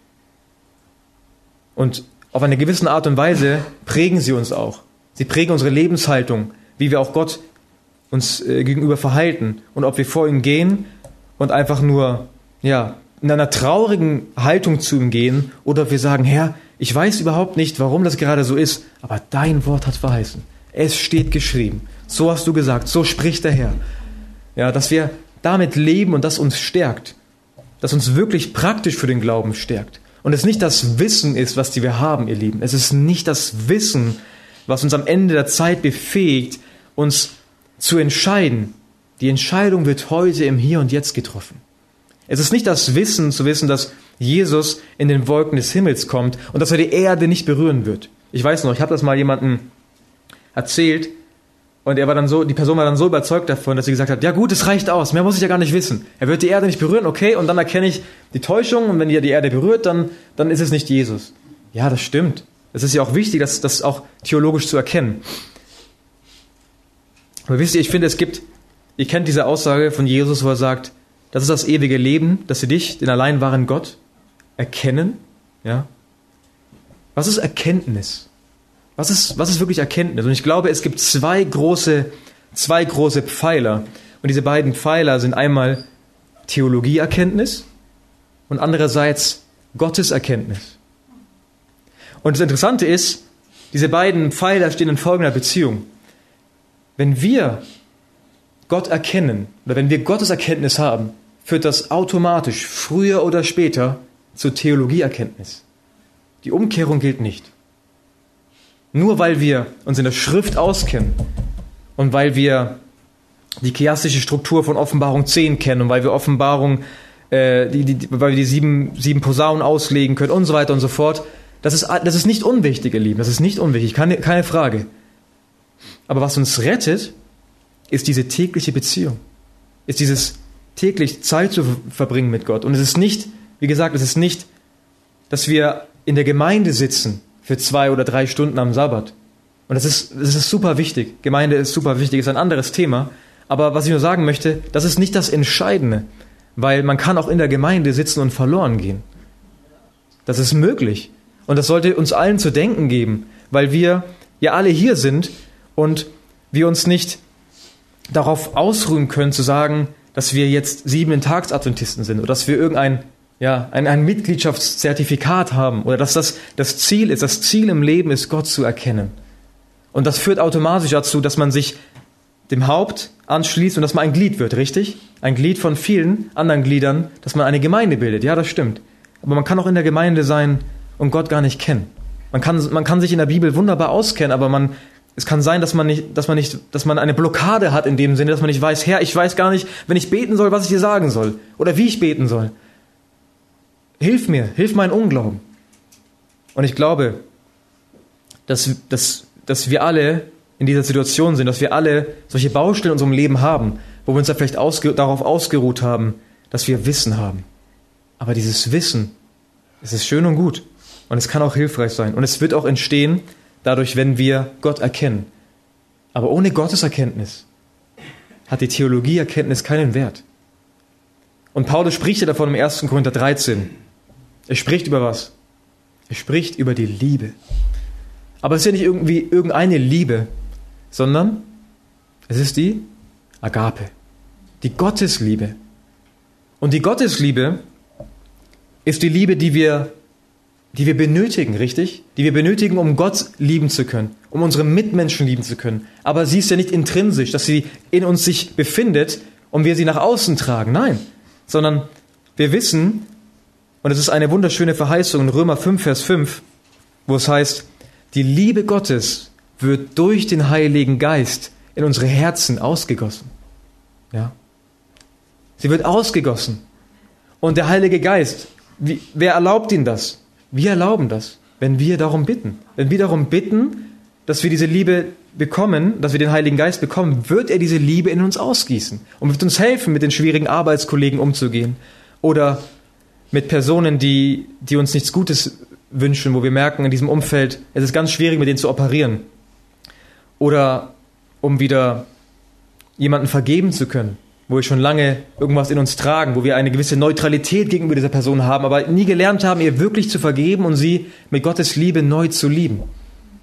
Und auf eine gewisse Art und Weise prägen sie uns auch. Sie prägen unsere Lebenshaltung, wie wir auch Gott uns gegenüber verhalten und ob wir vor ihn gehen und einfach nur in einer traurigen Haltung zu ihm gehen, oder ob wir sagen, Herr, ich weiß überhaupt nicht, warum das gerade so ist, aber dein Wort hat verheißen. Es steht geschrieben. So hast du gesagt, so spricht der Herr. Ja, dass wir damit leben und das uns stärkt. Das uns wirklich praktisch für den Glauben stärkt. Und es nicht das Wissen ist, was wir haben, ihr Lieben. Es ist nicht das Wissen, was uns am Ende der Zeit befähigt, uns zu entscheiden. Die Entscheidung wird heute im Hier und Jetzt getroffen. Es ist nicht das Wissen, zu wissen, dass Jesus in den Wolken des Himmels kommt und dass er die Erde nicht berühren wird. Ich weiß noch, ich habe das mal jemandem erzählt und die Person war dann so überzeugt davon, dass sie gesagt hat, ja gut, es reicht aus, mehr muss ich ja gar nicht wissen. Er wird die Erde nicht berühren, okay, und dann erkenne ich die Täuschung, und wenn die Erde berührt, dann ist es nicht Jesus. Ja, das stimmt. Es ist ja auch wichtig, das auch theologisch zu erkennen. Aber wisst ihr, ich finde, ihr kennt diese Aussage von Jesus, wo er sagt, das ist das ewige Leben, dass sie dich, den allein wahren Gott, erkennen. Ja? Was ist Erkenntnis? Was ist wirklich Erkenntnis? Und ich glaube, es gibt zwei große Pfeiler. Und diese beiden Pfeiler sind einmal Theologieerkenntnis und andererseits Gotteserkenntnis. Und das Interessante ist, diese beiden Pfeiler stehen in folgender Beziehung. Wenn wir Gott erkennen, oder wenn wir Gottes Erkenntnis haben, führt das automatisch, früher oder später, zur Theologieerkenntnis. Die Umkehrung gilt nicht. Nur weil wir uns in der Schrift auskennen und weil wir die chiastische Struktur von Offenbarung 10 kennen und weil wir weil wir die sieben Posaunen auslegen können und so weiter und so fort, das ist nicht unwichtig, ihr Lieben, das ist nicht unwichtig, keine Frage. Aber was uns rettet, ist diese tägliche Beziehung, ist dieses täglich Zeit zu verbringen mit Gott. Und es ist nicht, wie gesagt, dass wir in der Gemeinde sitzen für 2 oder 3 Stunden am Sabbat. Und das ist super wichtig. Gemeinde ist super wichtig, ist ein anderes Thema. Aber was ich nur sagen möchte, das ist nicht das Entscheidende, weil man kann auch in der Gemeinde sitzen und verloren gehen. Das ist möglich. Und das sollte uns allen zu denken geben, weil wir ja alle hier sind und wir uns nicht darauf ausruhen können, zu sagen, dass wir jetzt 7-Tags-Adventisten sind oder dass wir irgendein ein Mitgliedschaftszertifikat haben oder dass das Ziel ist. Das Ziel im Leben ist, Gott zu erkennen. Und das führt automatisch dazu, dass man sich dem Haupt anschließt und dass man ein Glied wird, richtig? Ein Glied von vielen anderen Gliedern, dass man eine Gemeinde bildet. Ja, das stimmt. Aber man kann auch in der Gemeinde sein und Gott gar nicht kennen. Man kann sich in der Bibel wunderbar auskennen, aber es kann sein, dass man eine Blockade hat in dem Sinne, dass man nicht weiß, Herr, ich weiß gar nicht, wenn ich beten soll, was ich dir sagen soll oder wie ich beten soll. Hilf mir, hilf meinen Unglauben. Und ich glaube, dass wir alle in dieser Situation sind, dass wir alle solche Baustellen in unserem Leben haben, wo wir uns da vielleicht darauf ausgeruht haben, dass wir Wissen haben. Aber dieses Wissen, es ist schön und gut und es kann auch hilfreich sein und es wird auch entstehen, dadurch, wenn wir Gott erkennen. Aber ohne Gotteserkenntnis hat die Theologieerkenntnis keinen Wert. Und Paulus spricht ja davon im 1. Korinther 13. Er spricht über was? Er spricht über die Liebe. Aber es ist ja nicht irgendwie irgendeine Liebe, sondern es ist die Agape, die Gottesliebe. Und die Gottesliebe ist die Liebe, die wir benötigen, richtig? Die wir benötigen, um Gott lieben zu können, um unsere Mitmenschen lieben zu können. Aber sie ist ja nicht intrinsisch, dass sie in uns sich befindet und wir sie nach außen tragen. Nein, sondern wir wissen, und es ist eine wunderschöne Verheißung in Römer 5, Vers 5, wo es heißt, die Liebe Gottes wird durch den Heiligen Geist in unsere Herzen ausgegossen. Ja? Sie wird ausgegossen. Und der Heilige Geist, wer erlaubt ihn das? Wir erlauben das, wenn wir darum bitten. Wenn wir darum bitten, dass wir diese Liebe bekommen, dass wir den Heiligen Geist bekommen, wird er diese Liebe in uns ausgießen und wird uns helfen, mit den schwierigen Arbeitskollegen umzugehen oder mit Personen, die uns nichts Gutes wünschen, wo wir merken, in diesem Umfeld, es ist ganz schwierig, mit denen zu operieren. Oder um wieder jemanden vergeben zu können, wo wir schon lange irgendwas in uns tragen, wo wir eine gewisse Neutralität gegenüber dieser Person haben, aber nie gelernt haben, ihr wirklich zu vergeben und sie mit Gottes Liebe neu zu lieben. Und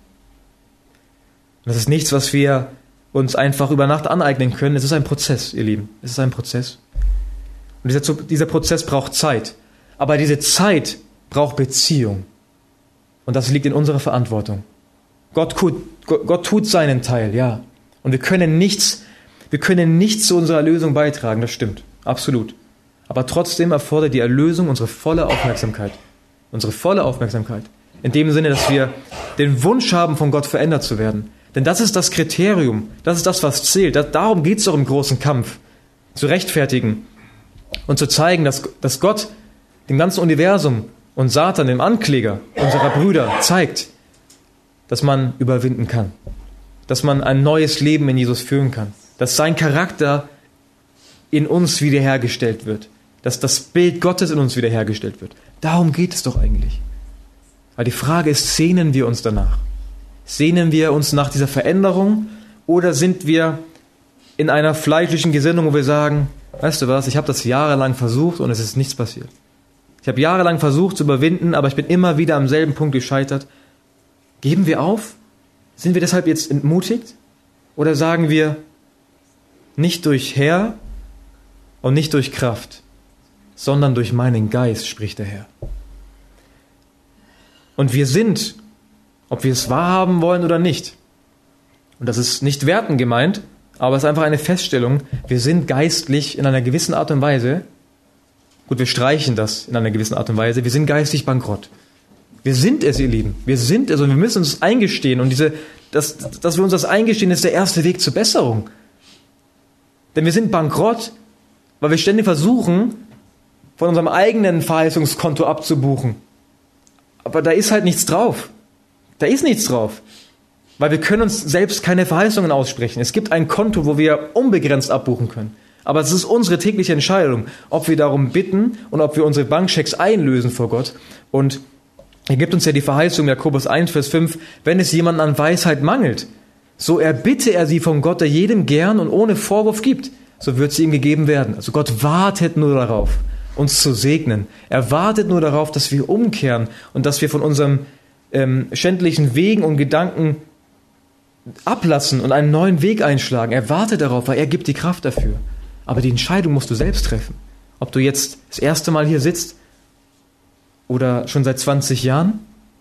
das ist nichts, was wir uns einfach über Nacht aneignen können. Es ist ein Prozess, ihr Lieben. Es ist ein Prozess. Und dieser Prozess braucht Zeit. Aber diese Zeit braucht Beziehung. Und das liegt in unserer Verantwortung. Gott tut seinen Teil, ja. Und wir können nichts zu unserer Erlösung beitragen, das stimmt, absolut. Aber trotzdem erfordert die Erlösung unsere volle Aufmerksamkeit. Unsere volle Aufmerksamkeit. In dem Sinne, dass wir den Wunsch haben, von Gott verändert zu werden. Denn das ist das Kriterium, das ist das, was zählt. Darum geht es doch im großen Kampf. Zu rechtfertigen und zu zeigen, dass Gott dem ganzen Universum und Satan, dem Ankläger unserer Brüder, zeigt, dass man überwinden kann. Dass man ein neues Leben in Jesus führen kann. Dass sein Charakter in uns wiederhergestellt wird. Dass das Bild Gottes in uns wiederhergestellt wird. Darum geht es doch eigentlich. Weil die Frage ist, sehnen wir uns danach? Sehnen wir uns nach dieser Veränderung oder sind wir in einer fleischlichen Gesinnung, wo wir sagen, weißt du was, ich habe das jahrelang versucht und es ist nichts passiert. Ich habe jahrelang versucht zu überwinden, aber ich bin immer wieder am selben Punkt gescheitert. Geben wir auf? Sind wir deshalb jetzt entmutigt? Oder sagen wir, nicht durch Herr und nicht durch Kraft, sondern durch meinen Geist, spricht der Herr. Und wir sind, ob wir es wahrhaben wollen oder nicht, und das ist nicht wertend gemeint, aber es ist einfach eine Feststellung, wir sind geistlich in einer gewissen Art und Weise, gut, wir streichen das in einer gewissen Art und Weise, wir sind geistig bankrott. Wir sind es, ihr Lieben. Wir sind es und wir müssen uns eingestehen. Und dass wir uns das eingestehen, ist der erste Weg zur Besserung. Denn wir sind bankrott, weil wir ständig versuchen, von unserem eigenen Verheißungskonto abzubuchen. Aber da ist halt nichts drauf. Da ist nichts drauf. Weil wir können uns selbst keine Verheißungen aussprechen. Es gibt ein Konto, wo wir unbegrenzt abbuchen können. Aber es ist unsere tägliche Entscheidung, ob wir darum bitten und ob wir unsere Bankschecks einlösen vor Gott. Und er gibt uns ja die Verheißung, Jakobus 1, Vers 5, wenn es jemandem an Weisheit mangelt, so erbitte er sie von Gott, der jedem gern und ohne Vorwurf gibt, so wird sie ihm gegeben werden. Also Gott wartet nur darauf, uns zu segnen. Er wartet nur darauf, dass wir umkehren und dass wir von unserem schändlichen Wegen und Gedanken ablassen und einen neuen Weg einschlagen. Er wartet darauf, weil er gibt die Kraft dafür. Aber die Entscheidung musst du selbst treffen. Ob du jetzt das erste Mal hier sitzt oder schon seit 20 Jahren.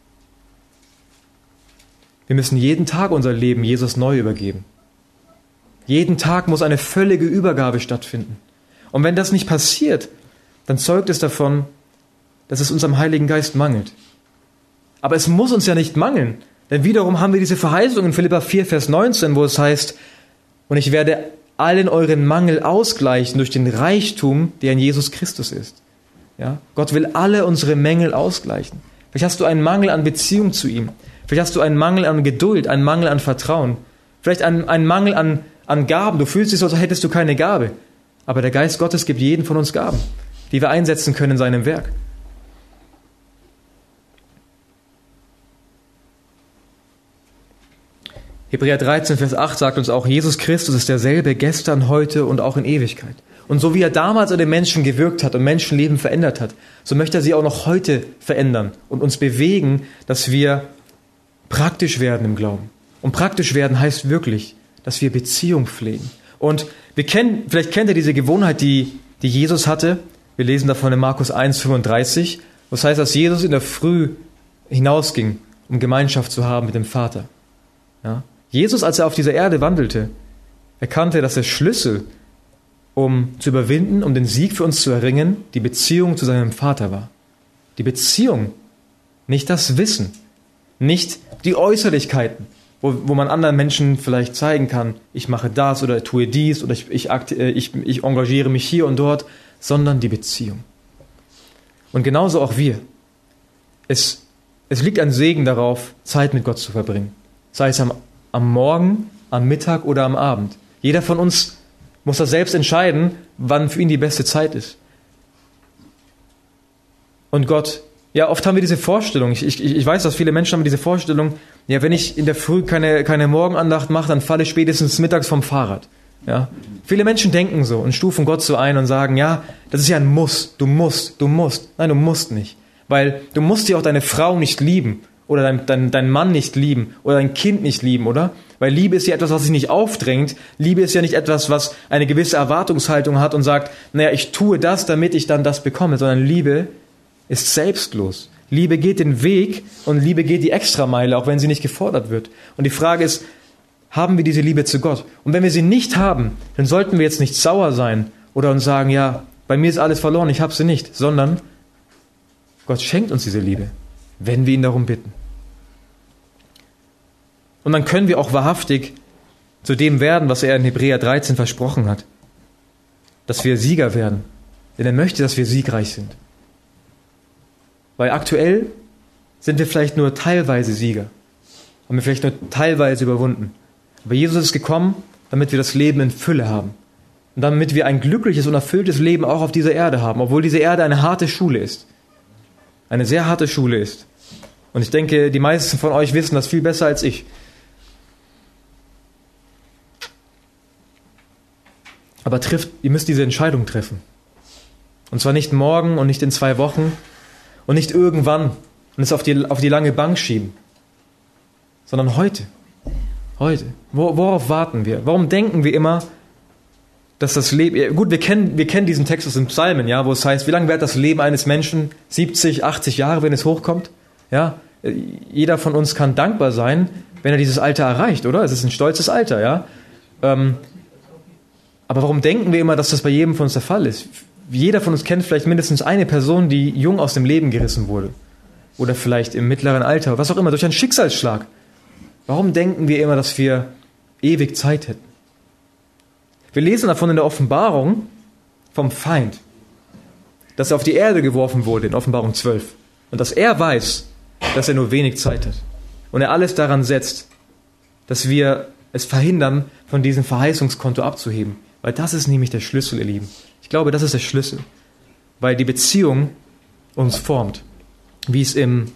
Wir müssen jeden Tag unser Leben Jesus neu übergeben. Jeden Tag muss eine völlige Übergabe stattfinden. Und wenn das nicht passiert, dann zeugt es davon, dass es uns am Heiligen Geist mangelt. Aber es muss uns ja nicht mangeln, denn wiederum haben wir diese Verheißung in Philipper 4, Vers 19, wo es heißt, und ich werde allen euren Mangel ausgleichen durch den Reichtum, der in Jesus Christus ist. Ja? Gott will alle unsere Mängel ausgleichen. Vielleicht hast du einen Mangel an Beziehung zu ihm. Vielleicht hast du einen Mangel an Geduld, einen Mangel an Vertrauen. Vielleicht einen Mangel an Gaben. Du fühlst dich so, als hättest du keine Gabe. Aber der Geist Gottes gibt jedem von uns Gaben, die wir einsetzen können in seinem Werk. Hebräer 13, Vers 8 sagt uns auch, Jesus Christus ist derselbe gestern, heute und auch in Ewigkeit. Und so wie er damals an den Menschen gewirkt hat und Menschenleben verändert hat, so möchte er sie auch noch heute verändern und uns bewegen, dass wir praktisch werden im Glauben. Und praktisch werden heißt wirklich, dass wir Beziehung pflegen. Und vielleicht kennt ihr diese Gewohnheit, die Jesus hatte. Wir lesen davon in Markus 1, 35. Das heißt, dass Jesus in der Früh hinausging, um Gemeinschaft zu haben mit dem Vater. Ja? Jesus, als er auf dieser Erde wandelte, erkannte, dass der Schlüssel, um zu überwinden, um den Sieg für uns zu erringen, die Beziehung zu seinem Vater war. Die Beziehung, nicht das Wissen, nicht die Äußerlichkeiten, wo man anderen Menschen vielleicht zeigen kann, ich mache das oder tue dies oder ich engagiere mich hier und dort, sondern die Beziehung. Und genauso auch wir. Es liegt ein Segen darauf, Zeit mit Gott zu verbringen. Sei es am Morgen, am Mittag oder am Abend. Jeder von uns muss das selbst entscheiden, wann für ihn die beste Zeit ist. Und Gott Ja, oft haben wir diese Vorstellung, ich weiß, dass viele Menschen haben diese Vorstellung, ja, wenn ich in der Früh keine Morgenandacht mache, dann falle ich spätestens mittags vom Fahrrad. Ja? Viele Menschen denken so und stufen Gott so ein und sagen, ja, das ist ja ein Muss, du musst. Nein, du musst nicht. Weil du musst ja auch deine Frau nicht lieben oder deinen Mann nicht lieben oder dein Kind nicht lieben, oder? Weil Liebe ist ja etwas, was sich nicht aufdrängt. Liebe ist ja nicht etwas, was eine gewisse Erwartungshaltung hat und sagt, naja, ich tue das, damit ich dann das bekomme, sondern Liebe ist selbstlos. Liebe geht den Weg und Liebe geht die Extrameile, auch wenn sie nicht gefordert wird. Und die Frage ist, haben wir diese Liebe zu Gott? Und wenn wir sie nicht haben, dann sollten wir jetzt nicht sauer sein oder uns sagen, ja, bei mir ist alles verloren, ich habe sie nicht, sondern Gott schenkt uns diese Liebe, wenn wir ihn darum bitten. Und dann können wir auch wahrhaftig zu dem werden, was er in Hebräer 13 versprochen hat, dass wir Sieger werden, denn er möchte, dass wir siegreich sind. Weil aktuell sind wir vielleicht nur teilweise Sieger, haben wir vielleicht nur teilweise überwunden. Aber Jesus ist gekommen, damit wir das Leben in Fülle haben. Und damit wir ein glückliches und erfülltes Leben auch auf dieser Erde haben, obwohl diese Erde eine harte Schule ist. Eine sehr harte Schule ist. Und ich denke, die meisten von euch wissen das viel besser als ich. Aber ihr müsst diese Entscheidung treffen. Und zwar nicht morgen und nicht in 2 Wochen und nicht irgendwann und es auf die lange Bank schieben, sondern heute. Heute. Worauf warten wir? Warum denken wir immer, dass das Leben... Gut, wir kennen diesen Text aus den Psalmen, ja, wo es heißt, wie lange währt das Leben eines Menschen? 70, 80 Jahre, wenn es hochkommt? Ja, jeder von uns kann dankbar sein, wenn er dieses Alter erreicht, oder? Es ist ein stolzes Alter, ja. Aber warum denken wir immer, dass das bei jedem von uns der Fall ist? Jeder von uns kennt vielleicht mindestens eine Person, die jung aus dem Leben gerissen wurde. Oder vielleicht im mittleren Alter, was auch immer, durch einen Schicksalsschlag. Warum denken wir immer, dass wir ewig Zeit hätten? Wir lesen davon in der Offenbarung vom Feind, dass er auf die Erde geworfen wurde in Offenbarung 12. Und dass er weiß, dass er nur wenig Zeit hat. Und er alles daran setzt, dass wir es verhindern, von diesem Verheißungskonto abzuheben. Weil das ist nämlich der Schlüssel, ihr Lieben. Ich glaube, das ist der Schlüssel. Weil die Beziehung uns formt. Wie es im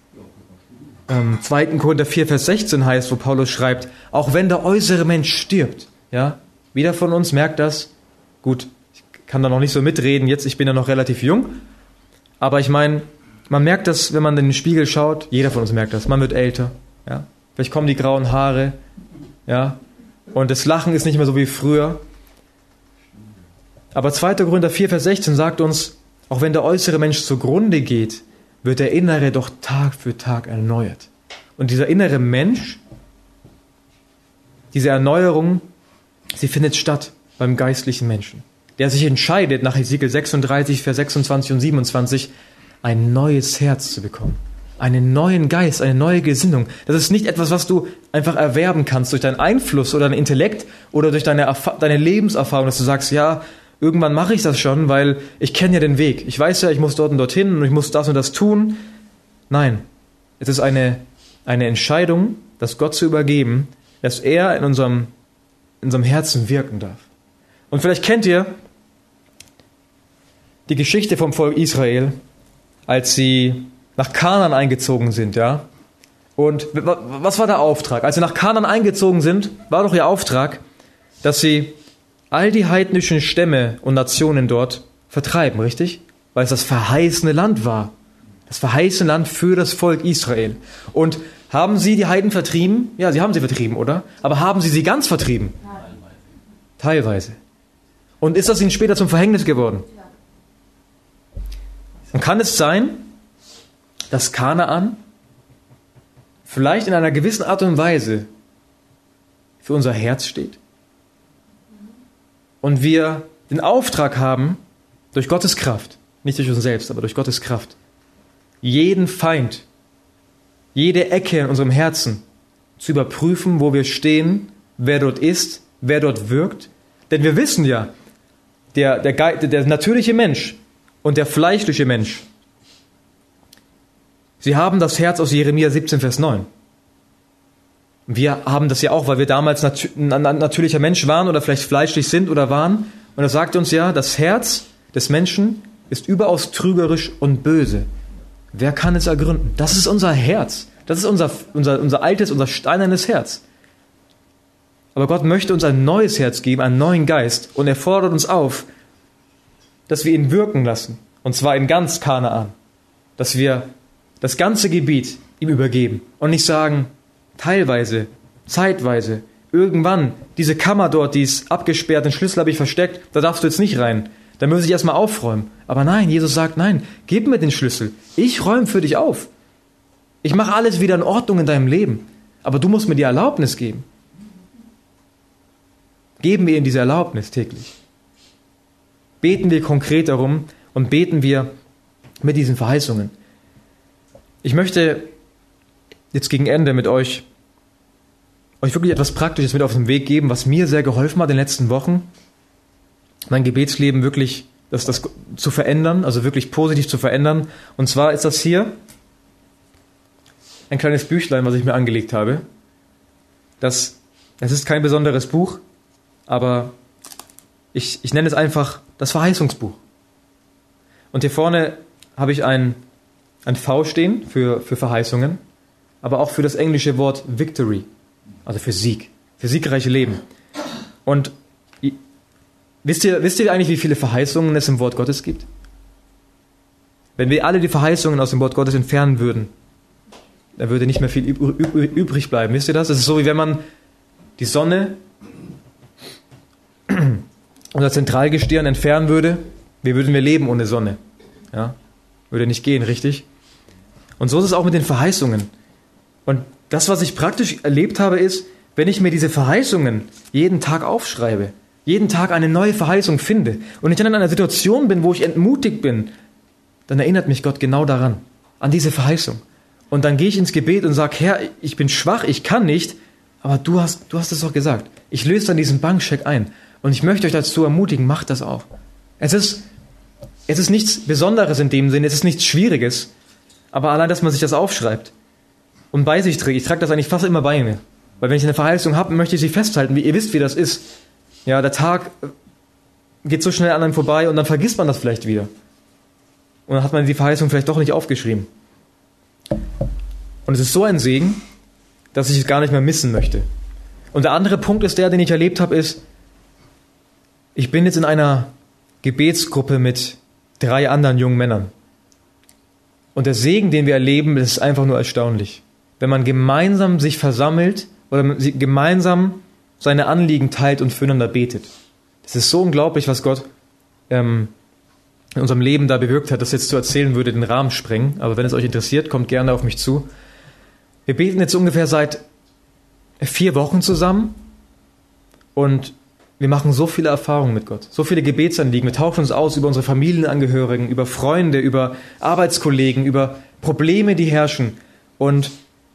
2. Korinther 4, Vers 16 heißt, wo Paulus schreibt, auch wenn der äußere Mensch stirbt, ja, jeder von uns merkt das, gut, ich kann da noch nicht so mitreden, jetzt, ich bin ja noch relativ jung, aber ich meine, man merkt das, wenn man in den Spiegel schaut, jeder von uns merkt das, man wird älter, ja, vielleicht kommen die grauen Haare, ja, und das Lachen ist nicht mehr so wie früher, aber 2. Korinther 4, Vers 16 sagt uns, auch wenn der äußere Mensch zugrunde geht, wird der innere doch Tag für Tag erneuert. Und dieser innere Mensch, diese Erneuerung, sie findet statt beim geistlichen Menschen, der sich entscheidet, nach Hesekiel 36, Vers 26 und 27, ein neues Herz zu bekommen. Einen neuen Geist, eine neue Gesinnung. Das ist nicht etwas, was du einfach erwerben kannst durch deinen Einfluss oder deinen Intellekt oder durch deine Lebenserfahrung, dass du sagst, ja, irgendwann mache ich das schon, weil ich kenne ja den Weg. Ich weiß ja, ich muss dort und dorthin und ich muss das und das tun. Nein, es ist eine Entscheidung, das Gott zu übergeben, dass er in unserem Herzen wirken darf. Und vielleicht kennt ihr die Geschichte vom Volk Israel, als sie nach Kanaan eingezogen sind, ja. Und was war der Auftrag? Als sie nach Kanaan eingezogen sind, war doch ihr Auftrag, dass sie all die heidnischen Stämme und Nationen dort vertreiben, richtig? Weil es das verheißene Land war. Das verheißene Land für das Volk Israel. Und haben sie die Heiden vertrieben? Ja, sie haben sie vertrieben, oder? Aber haben sie ganz vertrieben? Teilweise. Und ist das ihnen später zum Verhängnis geworden? Und kann es sein, dass Kanaan vielleicht in einer gewissen Art und Weise für unser Herz steht? Und wir den Auftrag haben, durch Gottes Kraft, nicht durch uns selbst, aber durch Gottes Kraft, jeden Feind, jede Ecke in unserem Herzen zu überprüfen, wo wir stehen, wer dort ist, wer dort wirkt. Denn wir wissen ja, der natürliche Mensch und der fleischliche Mensch, sie haben das Herz aus Jeremia 17, Vers 9. Wir haben das ja auch, weil wir damals ein natürlicher Mensch waren oder vielleicht fleischlich sind oder waren. Und er sagt uns ja, das Herz des Menschen ist überaus trügerisch und böse. Wer kann es ergründen? Das ist unser Herz. Das ist unser altes, unser steinernes Herz. Aber Gott möchte uns ein neues Herz geben, einen neuen Geist. Und er fordert uns auf, dass wir ihn wirken lassen. Und zwar in ganz Kanaan. Dass wir das ganze Gebiet ihm übergeben. Und nicht sagen, teilweise, zeitweise, irgendwann, diese Kammer dort, die ist abgesperrt, den Schlüssel habe ich versteckt, da darfst du jetzt nicht rein. Da muss ich erstmal aufräumen. Aber nein, Jesus sagt, nein, gib mir den Schlüssel. Ich räume für dich auf. Ich mache alles wieder in Ordnung in deinem Leben. Aber du musst mir die Erlaubnis geben. Geben wir ihm diese Erlaubnis täglich. Beten wir konkret darum und beten wir mit diesen Verheißungen. Ich möchte jetzt gegen Ende mit euch wirklich etwas Praktisches mit auf den Weg geben, was mir sehr geholfen hat in den letzten Wochen, mein Gebetsleben wirklich das zu verändern, also wirklich positiv zu verändern. Und zwar ist das hier ein kleines Büchlein, was ich mir angelegt habe. Es ist kein besonderes Buch, aber ich nenne es einfach das Verheißungsbuch. Und hier vorne habe ich ein V stehen für Verheißungen, aber auch für das englische Wort Victory, also für Sieg, für siegreiche Leben. Und wisst ihr eigentlich, wie viele Verheißungen es im Wort Gottes gibt? Wenn wir alle die Verheißungen aus dem Wort Gottes entfernen würden, dann würde nicht mehr viel übrig bleiben. Wisst ihr das? Es ist so, wie wenn man die Sonne, unser Zentralgestirn, entfernen würde. Wie würden wir leben ohne Sonne? Ja? Würde nicht gehen, richtig? Und so ist es auch mit den Verheißungen. Und das, was ich praktisch erlebt habe, ist, wenn ich mir diese Verheißungen jeden Tag aufschreibe, jeden Tag eine neue Verheißung finde und ich dann in einer Situation bin, wo ich entmutigt bin, dann erinnert mich Gott genau daran, an diese Verheißung. Und dann gehe ich ins Gebet und sage, Herr, ich bin schwach, ich kann nicht, aber du hast es doch gesagt. Ich löse dann diesen Bankscheck ein und ich möchte euch dazu ermutigen, macht das auch. Es ist nichts Besonderes in dem Sinne, es ist nichts Schwieriges, aber allein, dass man sich das aufschreibt und bei sich trägt, ich trage das eigentlich fast immer bei mir, weil wenn ich eine Verheißung habe, möchte ich sie festhalten, ihr wisst, wie das ist. Ja, der Tag geht so schnell an einem vorbei und dann vergisst man das vielleicht wieder. Und dann hat man die Verheißung vielleicht doch nicht aufgeschrieben. Und es ist so ein Segen, dass ich es gar nicht mehr missen möchte. Und der andere Punkt ist der, den ich erlebt habe, ist, ich bin jetzt in einer Gebetsgruppe mit 3 anderen jungen Männern. Und der Segen, den wir erleben, ist einfach nur erstaunlich. Wenn man gemeinsam sich versammelt oder gemeinsam seine Anliegen teilt und füreinander betet. Das ist so unglaublich, was Gott in unserem Leben da bewirkt hat, das jetzt zu erzählen würde den Rahmen sprengen. Aber wenn es euch interessiert, kommt gerne auf mich zu. Wir beten jetzt ungefähr seit 4 Wochen zusammen und wir machen so viele Erfahrungen mit Gott, so viele Gebetsanliegen. Wir tauschen uns aus über unsere Familienangehörigen, über Freunde, über Arbeitskollegen, über Probleme, die herrschen. Und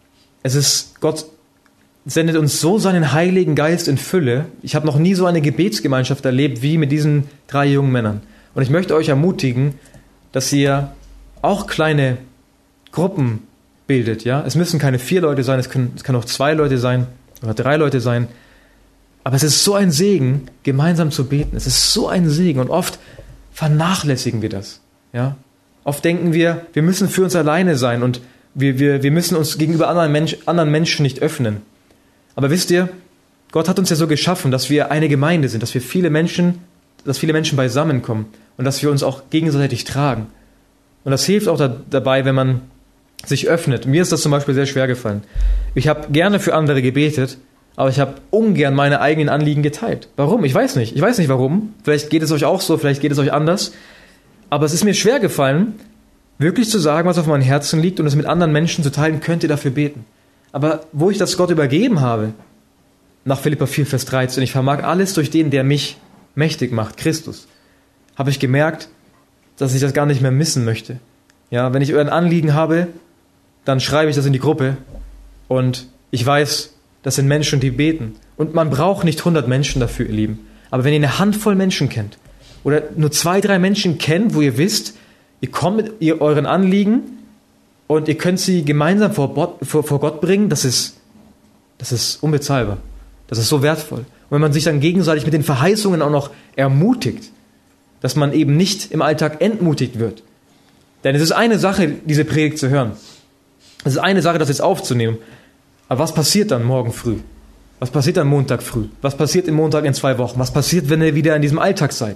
Gott sendet uns so seinen Heiligen Geist in Fülle. Ich habe noch nie so eine Gebetsgemeinschaft erlebt wie mit diesen 3 jungen Männern. Und ich möchte euch ermutigen, dass ihr auch kleine Gruppen bildet. Ja? Es müssen keine 4 Leute sein, es kann auch 2 Leute sein oder 3 Leute sein. Aber es ist so ein Segen, gemeinsam zu beten. Es ist so ein Segen und oft vernachlässigen wir das. Ja? Oft denken wir müssen für uns alleine sein und wir müssen uns gegenüber anderen Menschen nicht öffnen. Aber wisst ihr, Gott hat uns ja so geschaffen, dass wir eine Gemeinde sind, dass viele Menschen beisammenkommen und dass wir uns auch gegenseitig tragen. Und das hilft auch dabei, wenn man sich öffnet. Mir ist das zum Beispiel sehr schwer gefallen. Ich habe gerne für andere gebetet, aber ich habe ungern meine eigenen Anliegen geteilt. Warum? Ich weiß nicht. Ich weiß nicht warum. Vielleicht geht es euch auch so, vielleicht geht es euch anders. Aber es ist mir schwer gefallen, wirklich zu sagen, was auf meinem Herzen liegt und es mit anderen Menschen zu teilen, könnt ihr dafür beten. Aber wo ich das Gott übergeben habe, nach Philipper 4, Vers 13, ich vermag alles durch den, der mich mächtig macht, Christus, habe ich gemerkt, dass ich das gar nicht mehr missen möchte. Ja, wenn ich ein Anliegen habe, dann schreibe ich das in die Gruppe und ich weiß, das sind Menschen, die beten. Und man braucht nicht 100 Menschen dafür, ihr Lieben. Aber wenn ihr eine Handvoll Menschen kennt oder nur 2, 3 Menschen kennt, wo ihr wisst, ihr kommt mit euren Anliegen und ihr könnt sie gemeinsam vor Gott bringen, das ist unbezahlbar. Das ist so wertvoll. Und wenn man sich dann gegenseitig mit den Verheißungen auch noch ermutigt, dass man eben nicht im Alltag entmutigt wird, Denn es ist eine Sache, diese Predigt zu hören. Es ist eine Sache, das jetzt aufzunehmen. Aber was passiert dann morgen früh? Was passiert dann Montag früh? Was passiert im Montag in 2 Wochen? Was passiert, wenn ihr wieder in diesem Alltag seid?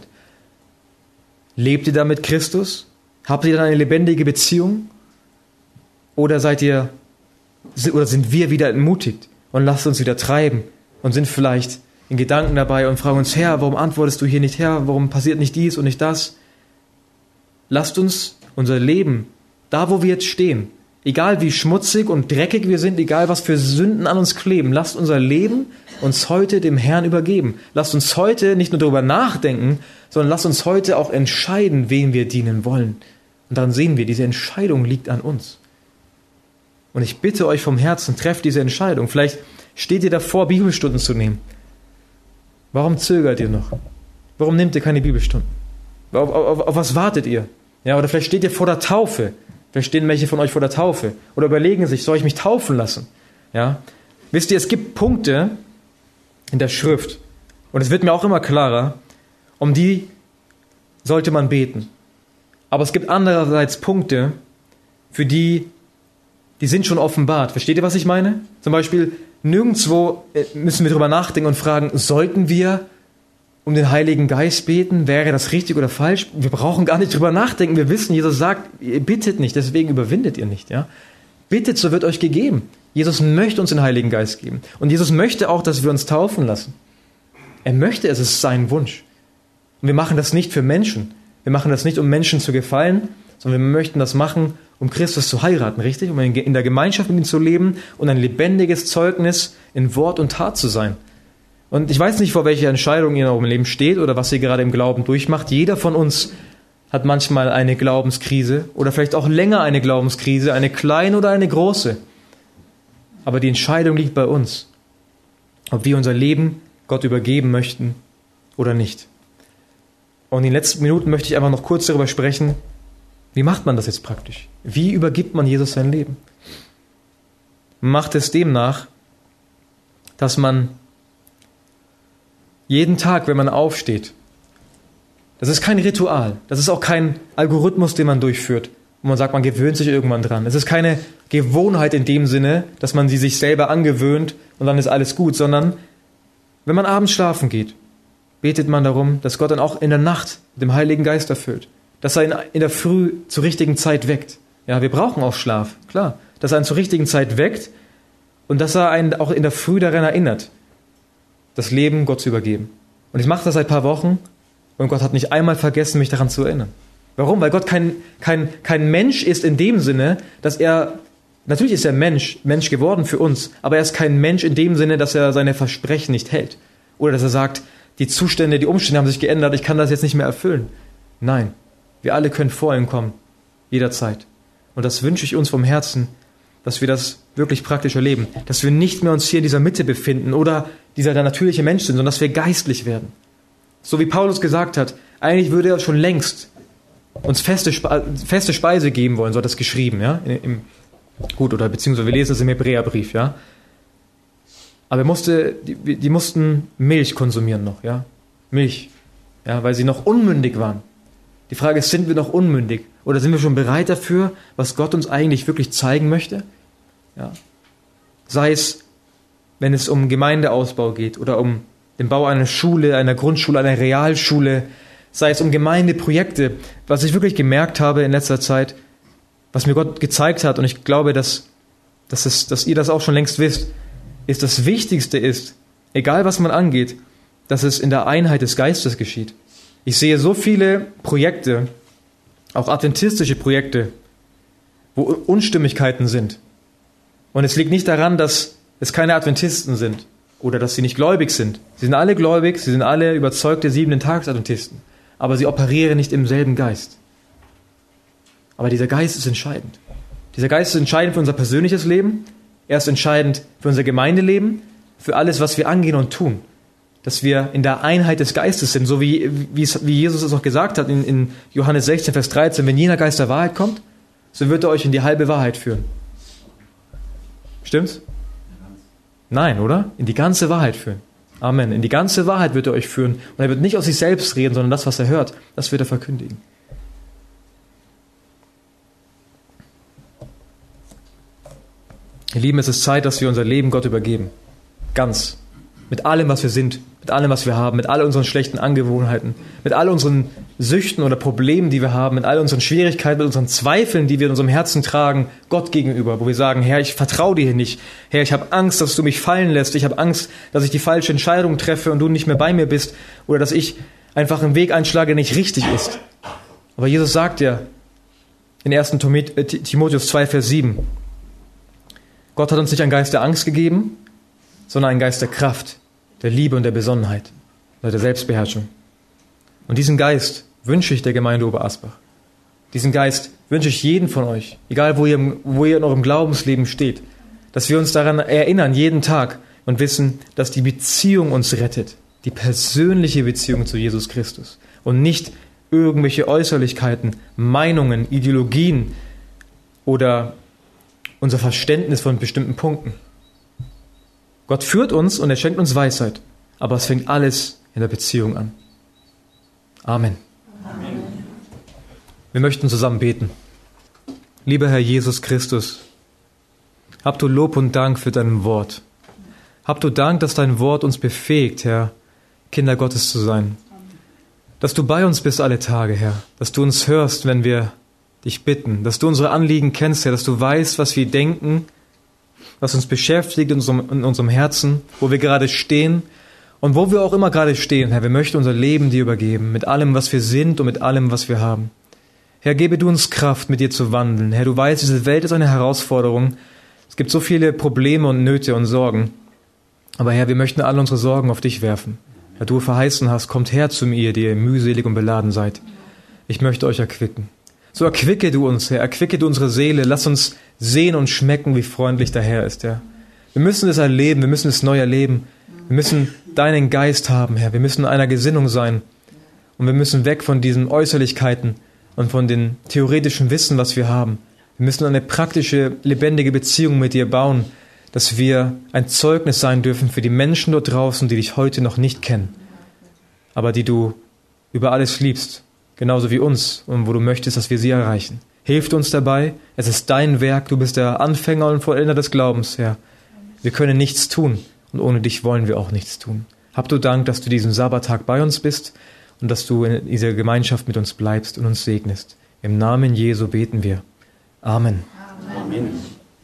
Lebt ihr da mit Christus? Habt ihr dann eine lebendige Beziehung? Oder sind wir wieder entmutigt und lasst uns wieder treiben und sind vielleicht in Gedanken dabei und fragen uns, Herr, warum antwortest du hier nicht, Herr? Warum passiert nicht dies und nicht das? Lasst uns unser Leben, da wo wir jetzt stehen, egal wie schmutzig und dreckig wir sind, egal was für Sünden an uns kleben, lasst unser Leben uns heute dem Herrn übergeben. Lasst uns heute nicht nur darüber nachdenken, sondern lasst uns heute auch entscheiden, wem wir dienen wollen. Und daran sehen wir, diese Entscheidung liegt an uns. Und ich bitte euch vom Herzen, trefft diese Entscheidung. Vielleicht steht ihr davor, Bibelstunden zu nehmen. Warum zögert ihr noch? Warum nehmt ihr keine Bibelstunden? Auf was wartet ihr? Ja, oder vielleicht steht ihr vor der Taufe. Vielleicht stehen welche von euch vor der Taufe. Oder überlegen sich, soll ich mich taufen lassen? Ja? Wisst ihr, es gibt Punkte in der Schrift, und es wird mir auch immer klarer, um die sollte man beten. Aber es gibt andererseits Punkte, für die sind schon offenbart. Versteht ihr, was ich meine? Zum Beispiel, nirgendwo müssen wir darüber nachdenken und fragen, sollten wir um den Heiligen Geist beten? Wäre das richtig oder falsch? Wir brauchen gar nicht drüber nachdenken. Wir wissen, Jesus sagt, ihr bittet nicht, deswegen überwindet ihr nicht. Ja? Bittet, so wird euch gegeben. Jesus möchte uns den Heiligen Geist geben. Und Jesus möchte auch, dass wir uns taufen lassen. Er möchte es, ist sein Wunsch. Und wir machen das nicht für Menschen. Wir machen das nicht, um Menschen zu gefallen, sondern wir möchten das machen, um Christus zu heiraten, richtig? Um in der Gemeinschaft mit ihm zu leben und ein lebendiges Zeugnis in Wort und Tat zu sein. Und ich weiß nicht, vor welcher Entscheidung ihr in eurem Leben steht oder was ihr gerade im Glauben durchmacht. Jeder von uns hat manchmal eine Glaubenskrise oder vielleicht auch länger eine Glaubenskrise, eine kleine oder eine große. Aber die Entscheidung liegt bei uns, ob wir unser Leben Gott übergeben möchten oder nicht. Und in den letzten Minuten möchte ich einfach noch kurz darüber sprechen, wie macht man das jetzt praktisch? Wie übergibt man Jesus sein Leben? Man macht es demnach, dass man jeden Tag, wenn man aufsteht, das ist kein Ritual, das ist auch kein Algorithmus, den man durchführt, wo man sagt, man gewöhnt sich irgendwann dran. Es ist keine Gewohnheit in dem Sinne, dass man sie sich selber angewöhnt und dann ist alles gut, sondern wenn man abends schlafen geht, betet man darum, dass Gott dann auch in der Nacht mit dem Heiligen Geist erfüllt. Dass er ihn in der Früh zur richtigen Zeit weckt. Ja, wir brauchen auch Schlaf, klar. Dass er ihn zur richtigen Zeit weckt und dass er einen auch in der Früh daran erinnert, das Leben Gott zu übergeben. Und ich mache das seit ein paar Wochen und Gott hat nicht einmal vergessen, mich daran zu erinnern. Warum? Weil Gott kein Mensch ist in dem Sinne, dass er, natürlich ist er Mensch geworden für uns, aber er ist kein Mensch in dem Sinne, dass er seine Versprechen nicht hält. Oder dass er sagt, die Umstände haben sich geändert, ich kann das jetzt nicht mehr erfüllen. Nein. Wir alle können vor ihm kommen, jederzeit. Und das wünsche ich uns vom Herzen, dass wir das wirklich praktisch erleben. Dass wir nicht mehr uns hier in dieser Mitte befinden oder der natürliche Mensch sind, sondern dass wir geistlich werden. So wie Paulus gesagt hat, eigentlich würde er schon längst uns feste Speise geben wollen, so hat er es geschrieben. Ja? Beziehungsweise wir lesen es im Hebräerbrief. Ja? Aber die mussten Milch konsumieren noch. Ja? Milch, ja? Weil sie noch unmündig waren. Die Frage ist, sind wir noch unmündig? Oder sind wir schon bereit dafür, was Gott uns eigentlich wirklich zeigen möchte? Ja. Sei es, wenn es um Gemeindeausbau geht oder um den Bau einer Schule, einer Grundschule, einer Realschule, sei es um Gemeindeprojekte. Was ich wirklich gemerkt habe in letzter Zeit, was mir Gott gezeigt hat, und ich glaube, dass ihr das auch schon längst wisst, ist das Wichtigste ist, egal was man angeht, dass es in der Einheit des Geistes geschieht. Ich sehe so viele Projekte, auch adventistische Projekte, wo Unstimmigkeiten sind. Und es liegt nicht daran, dass es keine Adventisten sind oder dass sie nicht gläubig sind. Sie sind alle gläubig, sie sind alle überzeugte 7-Tags-Adventisten. Aber sie operieren nicht im selben Geist. Aber dieser Geist ist entscheidend. Dieser Geist ist entscheidend für unser persönliches Leben. Er ist entscheidend für unser Gemeindeleben, für alles, was wir angehen und tun. Dass wir in der Einheit des Geistes sind, so wie Jesus es auch gesagt hat in Johannes 16, Vers 13, wenn jener Geist der Wahrheit kommt, so wird er euch in die halbe Wahrheit führen. Stimmt's? Nein, oder? In die ganze Wahrheit führen. Amen. In die ganze Wahrheit wird er euch führen. Und er wird nicht aus sich selbst reden, sondern das, was er hört, das wird er verkündigen. Ihr Lieben, es ist Zeit, dass wir unser Leben Gott übergeben. Ganz. Mit allem, was wir sind, mit allem, was wir haben, mit all unseren schlechten Angewohnheiten, mit all unseren Süchten oder Problemen, die wir haben, mit all unseren Schwierigkeiten, mit unseren Zweifeln, die wir in unserem Herzen tragen, Gott gegenüber, wo wir sagen, Herr, ich vertraue dir hier nicht. Herr, ich habe Angst, dass du mich fallen lässt. Ich habe Angst, dass ich die falsche Entscheidung treffe und du nicht mehr bei mir bist oder dass ich einfach einen Weg einschlage, der nicht richtig ist. Aber Jesus sagt ja in 1. Timotheus 2, Vers 7, Gott hat uns nicht einen Geist der Angst gegeben, sondern einen Geist der Kraft, der Liebe und der Besonnenheit, oder der Selbstbeherrschung. Und diesen Geist wünsche ich der Gemeinde Oberasbach. Diesen Geist wünsche ich jeden von euch, egal wo ihr in eurem Glaubensleben steht, dass wir uns daran erinnern, jeden Tag, und wissen, dass die Beziehung uns rettet, die persönliche Beziehung zu Jesus Christus und nicht irgendwelche Äußerlichkeiten, Meinungen, Ideologien oder unser Verständnis von bestimmten Punkten. Gott führt uns und er schenkt uns Weisheit, aber es fängt alles in der Beziehung an. Amen. Amen. Wir möchten zusammen beten. Lieber Herr Jesus Christus, hab du Lob und Dank für dein Wort. Hab du Dank, dass dein Wort uns befähigt, Herr, Kinder Gottes zu sein. Dass du bei uns bist alle Tage, Herr. Dass du uns hörst, wenn wir dich bitten. Dass du unsere Anliegen kennst, Herr. Dass du weißt, was wir denken, was uns beschäftigt in unserem Herzen, wo wir gerade stehen und wo wir auch immer gerade stehen, Herr. Wir möchten unser Leben dir übergeben, mit allem, was wir sind und mit allem, was wir haben. Herr, gebe du uns Kraft, mit dir zu wandeln. Herr, du weißt, diese Welt ist eine Herausforderung. Es gibt so viele Probleme und Nöte und Sorgen. Aber Herr, wir möchten alle unsere Sorgen auf dich werfen. Herr, du verheißen hast, kommt her zu mir, die ihr mühselig und beladen seid. Ich möchte euch erquicken. So erquicke du uns, Herr, erquicke du unsere Seele. Lass uns sehen und schmecken, wie freundlich der Herr ist, Herr. Wir müssen es erleben, wir müssen es neu erleben. Wir müssen deinen Geist haben, Herr. Wir müssen einer Gesinnung sein. Und wir müssen weg von diesen Äußerlichkeiten und von dem theoretischen Wissen, was wir haben. Wir müssen eine praktische, lebendige Beziehung mit dir bauen, dass wir ein Zeugnis sein dürfen für die Menschen dort draußen, die dich heute noch nicht kennen, aber die du über alles liebst, genauso wie uns, und wo du möchtest, dass wir sie erreichen. Hilf uns dabei, es ist dein Werk, du bist der Anfänger und Vollender des Glaubens, Herr. Wir können nichts tun und ohne dich wollen wir auch nichts tun. Hab du Dank, dass du diesen Sabbattag bei uns bist und dass du in dieser Gemeinschaft mit uns bleibst und uns segnest. Im Namen Jesu beten wir. Amen. Amen.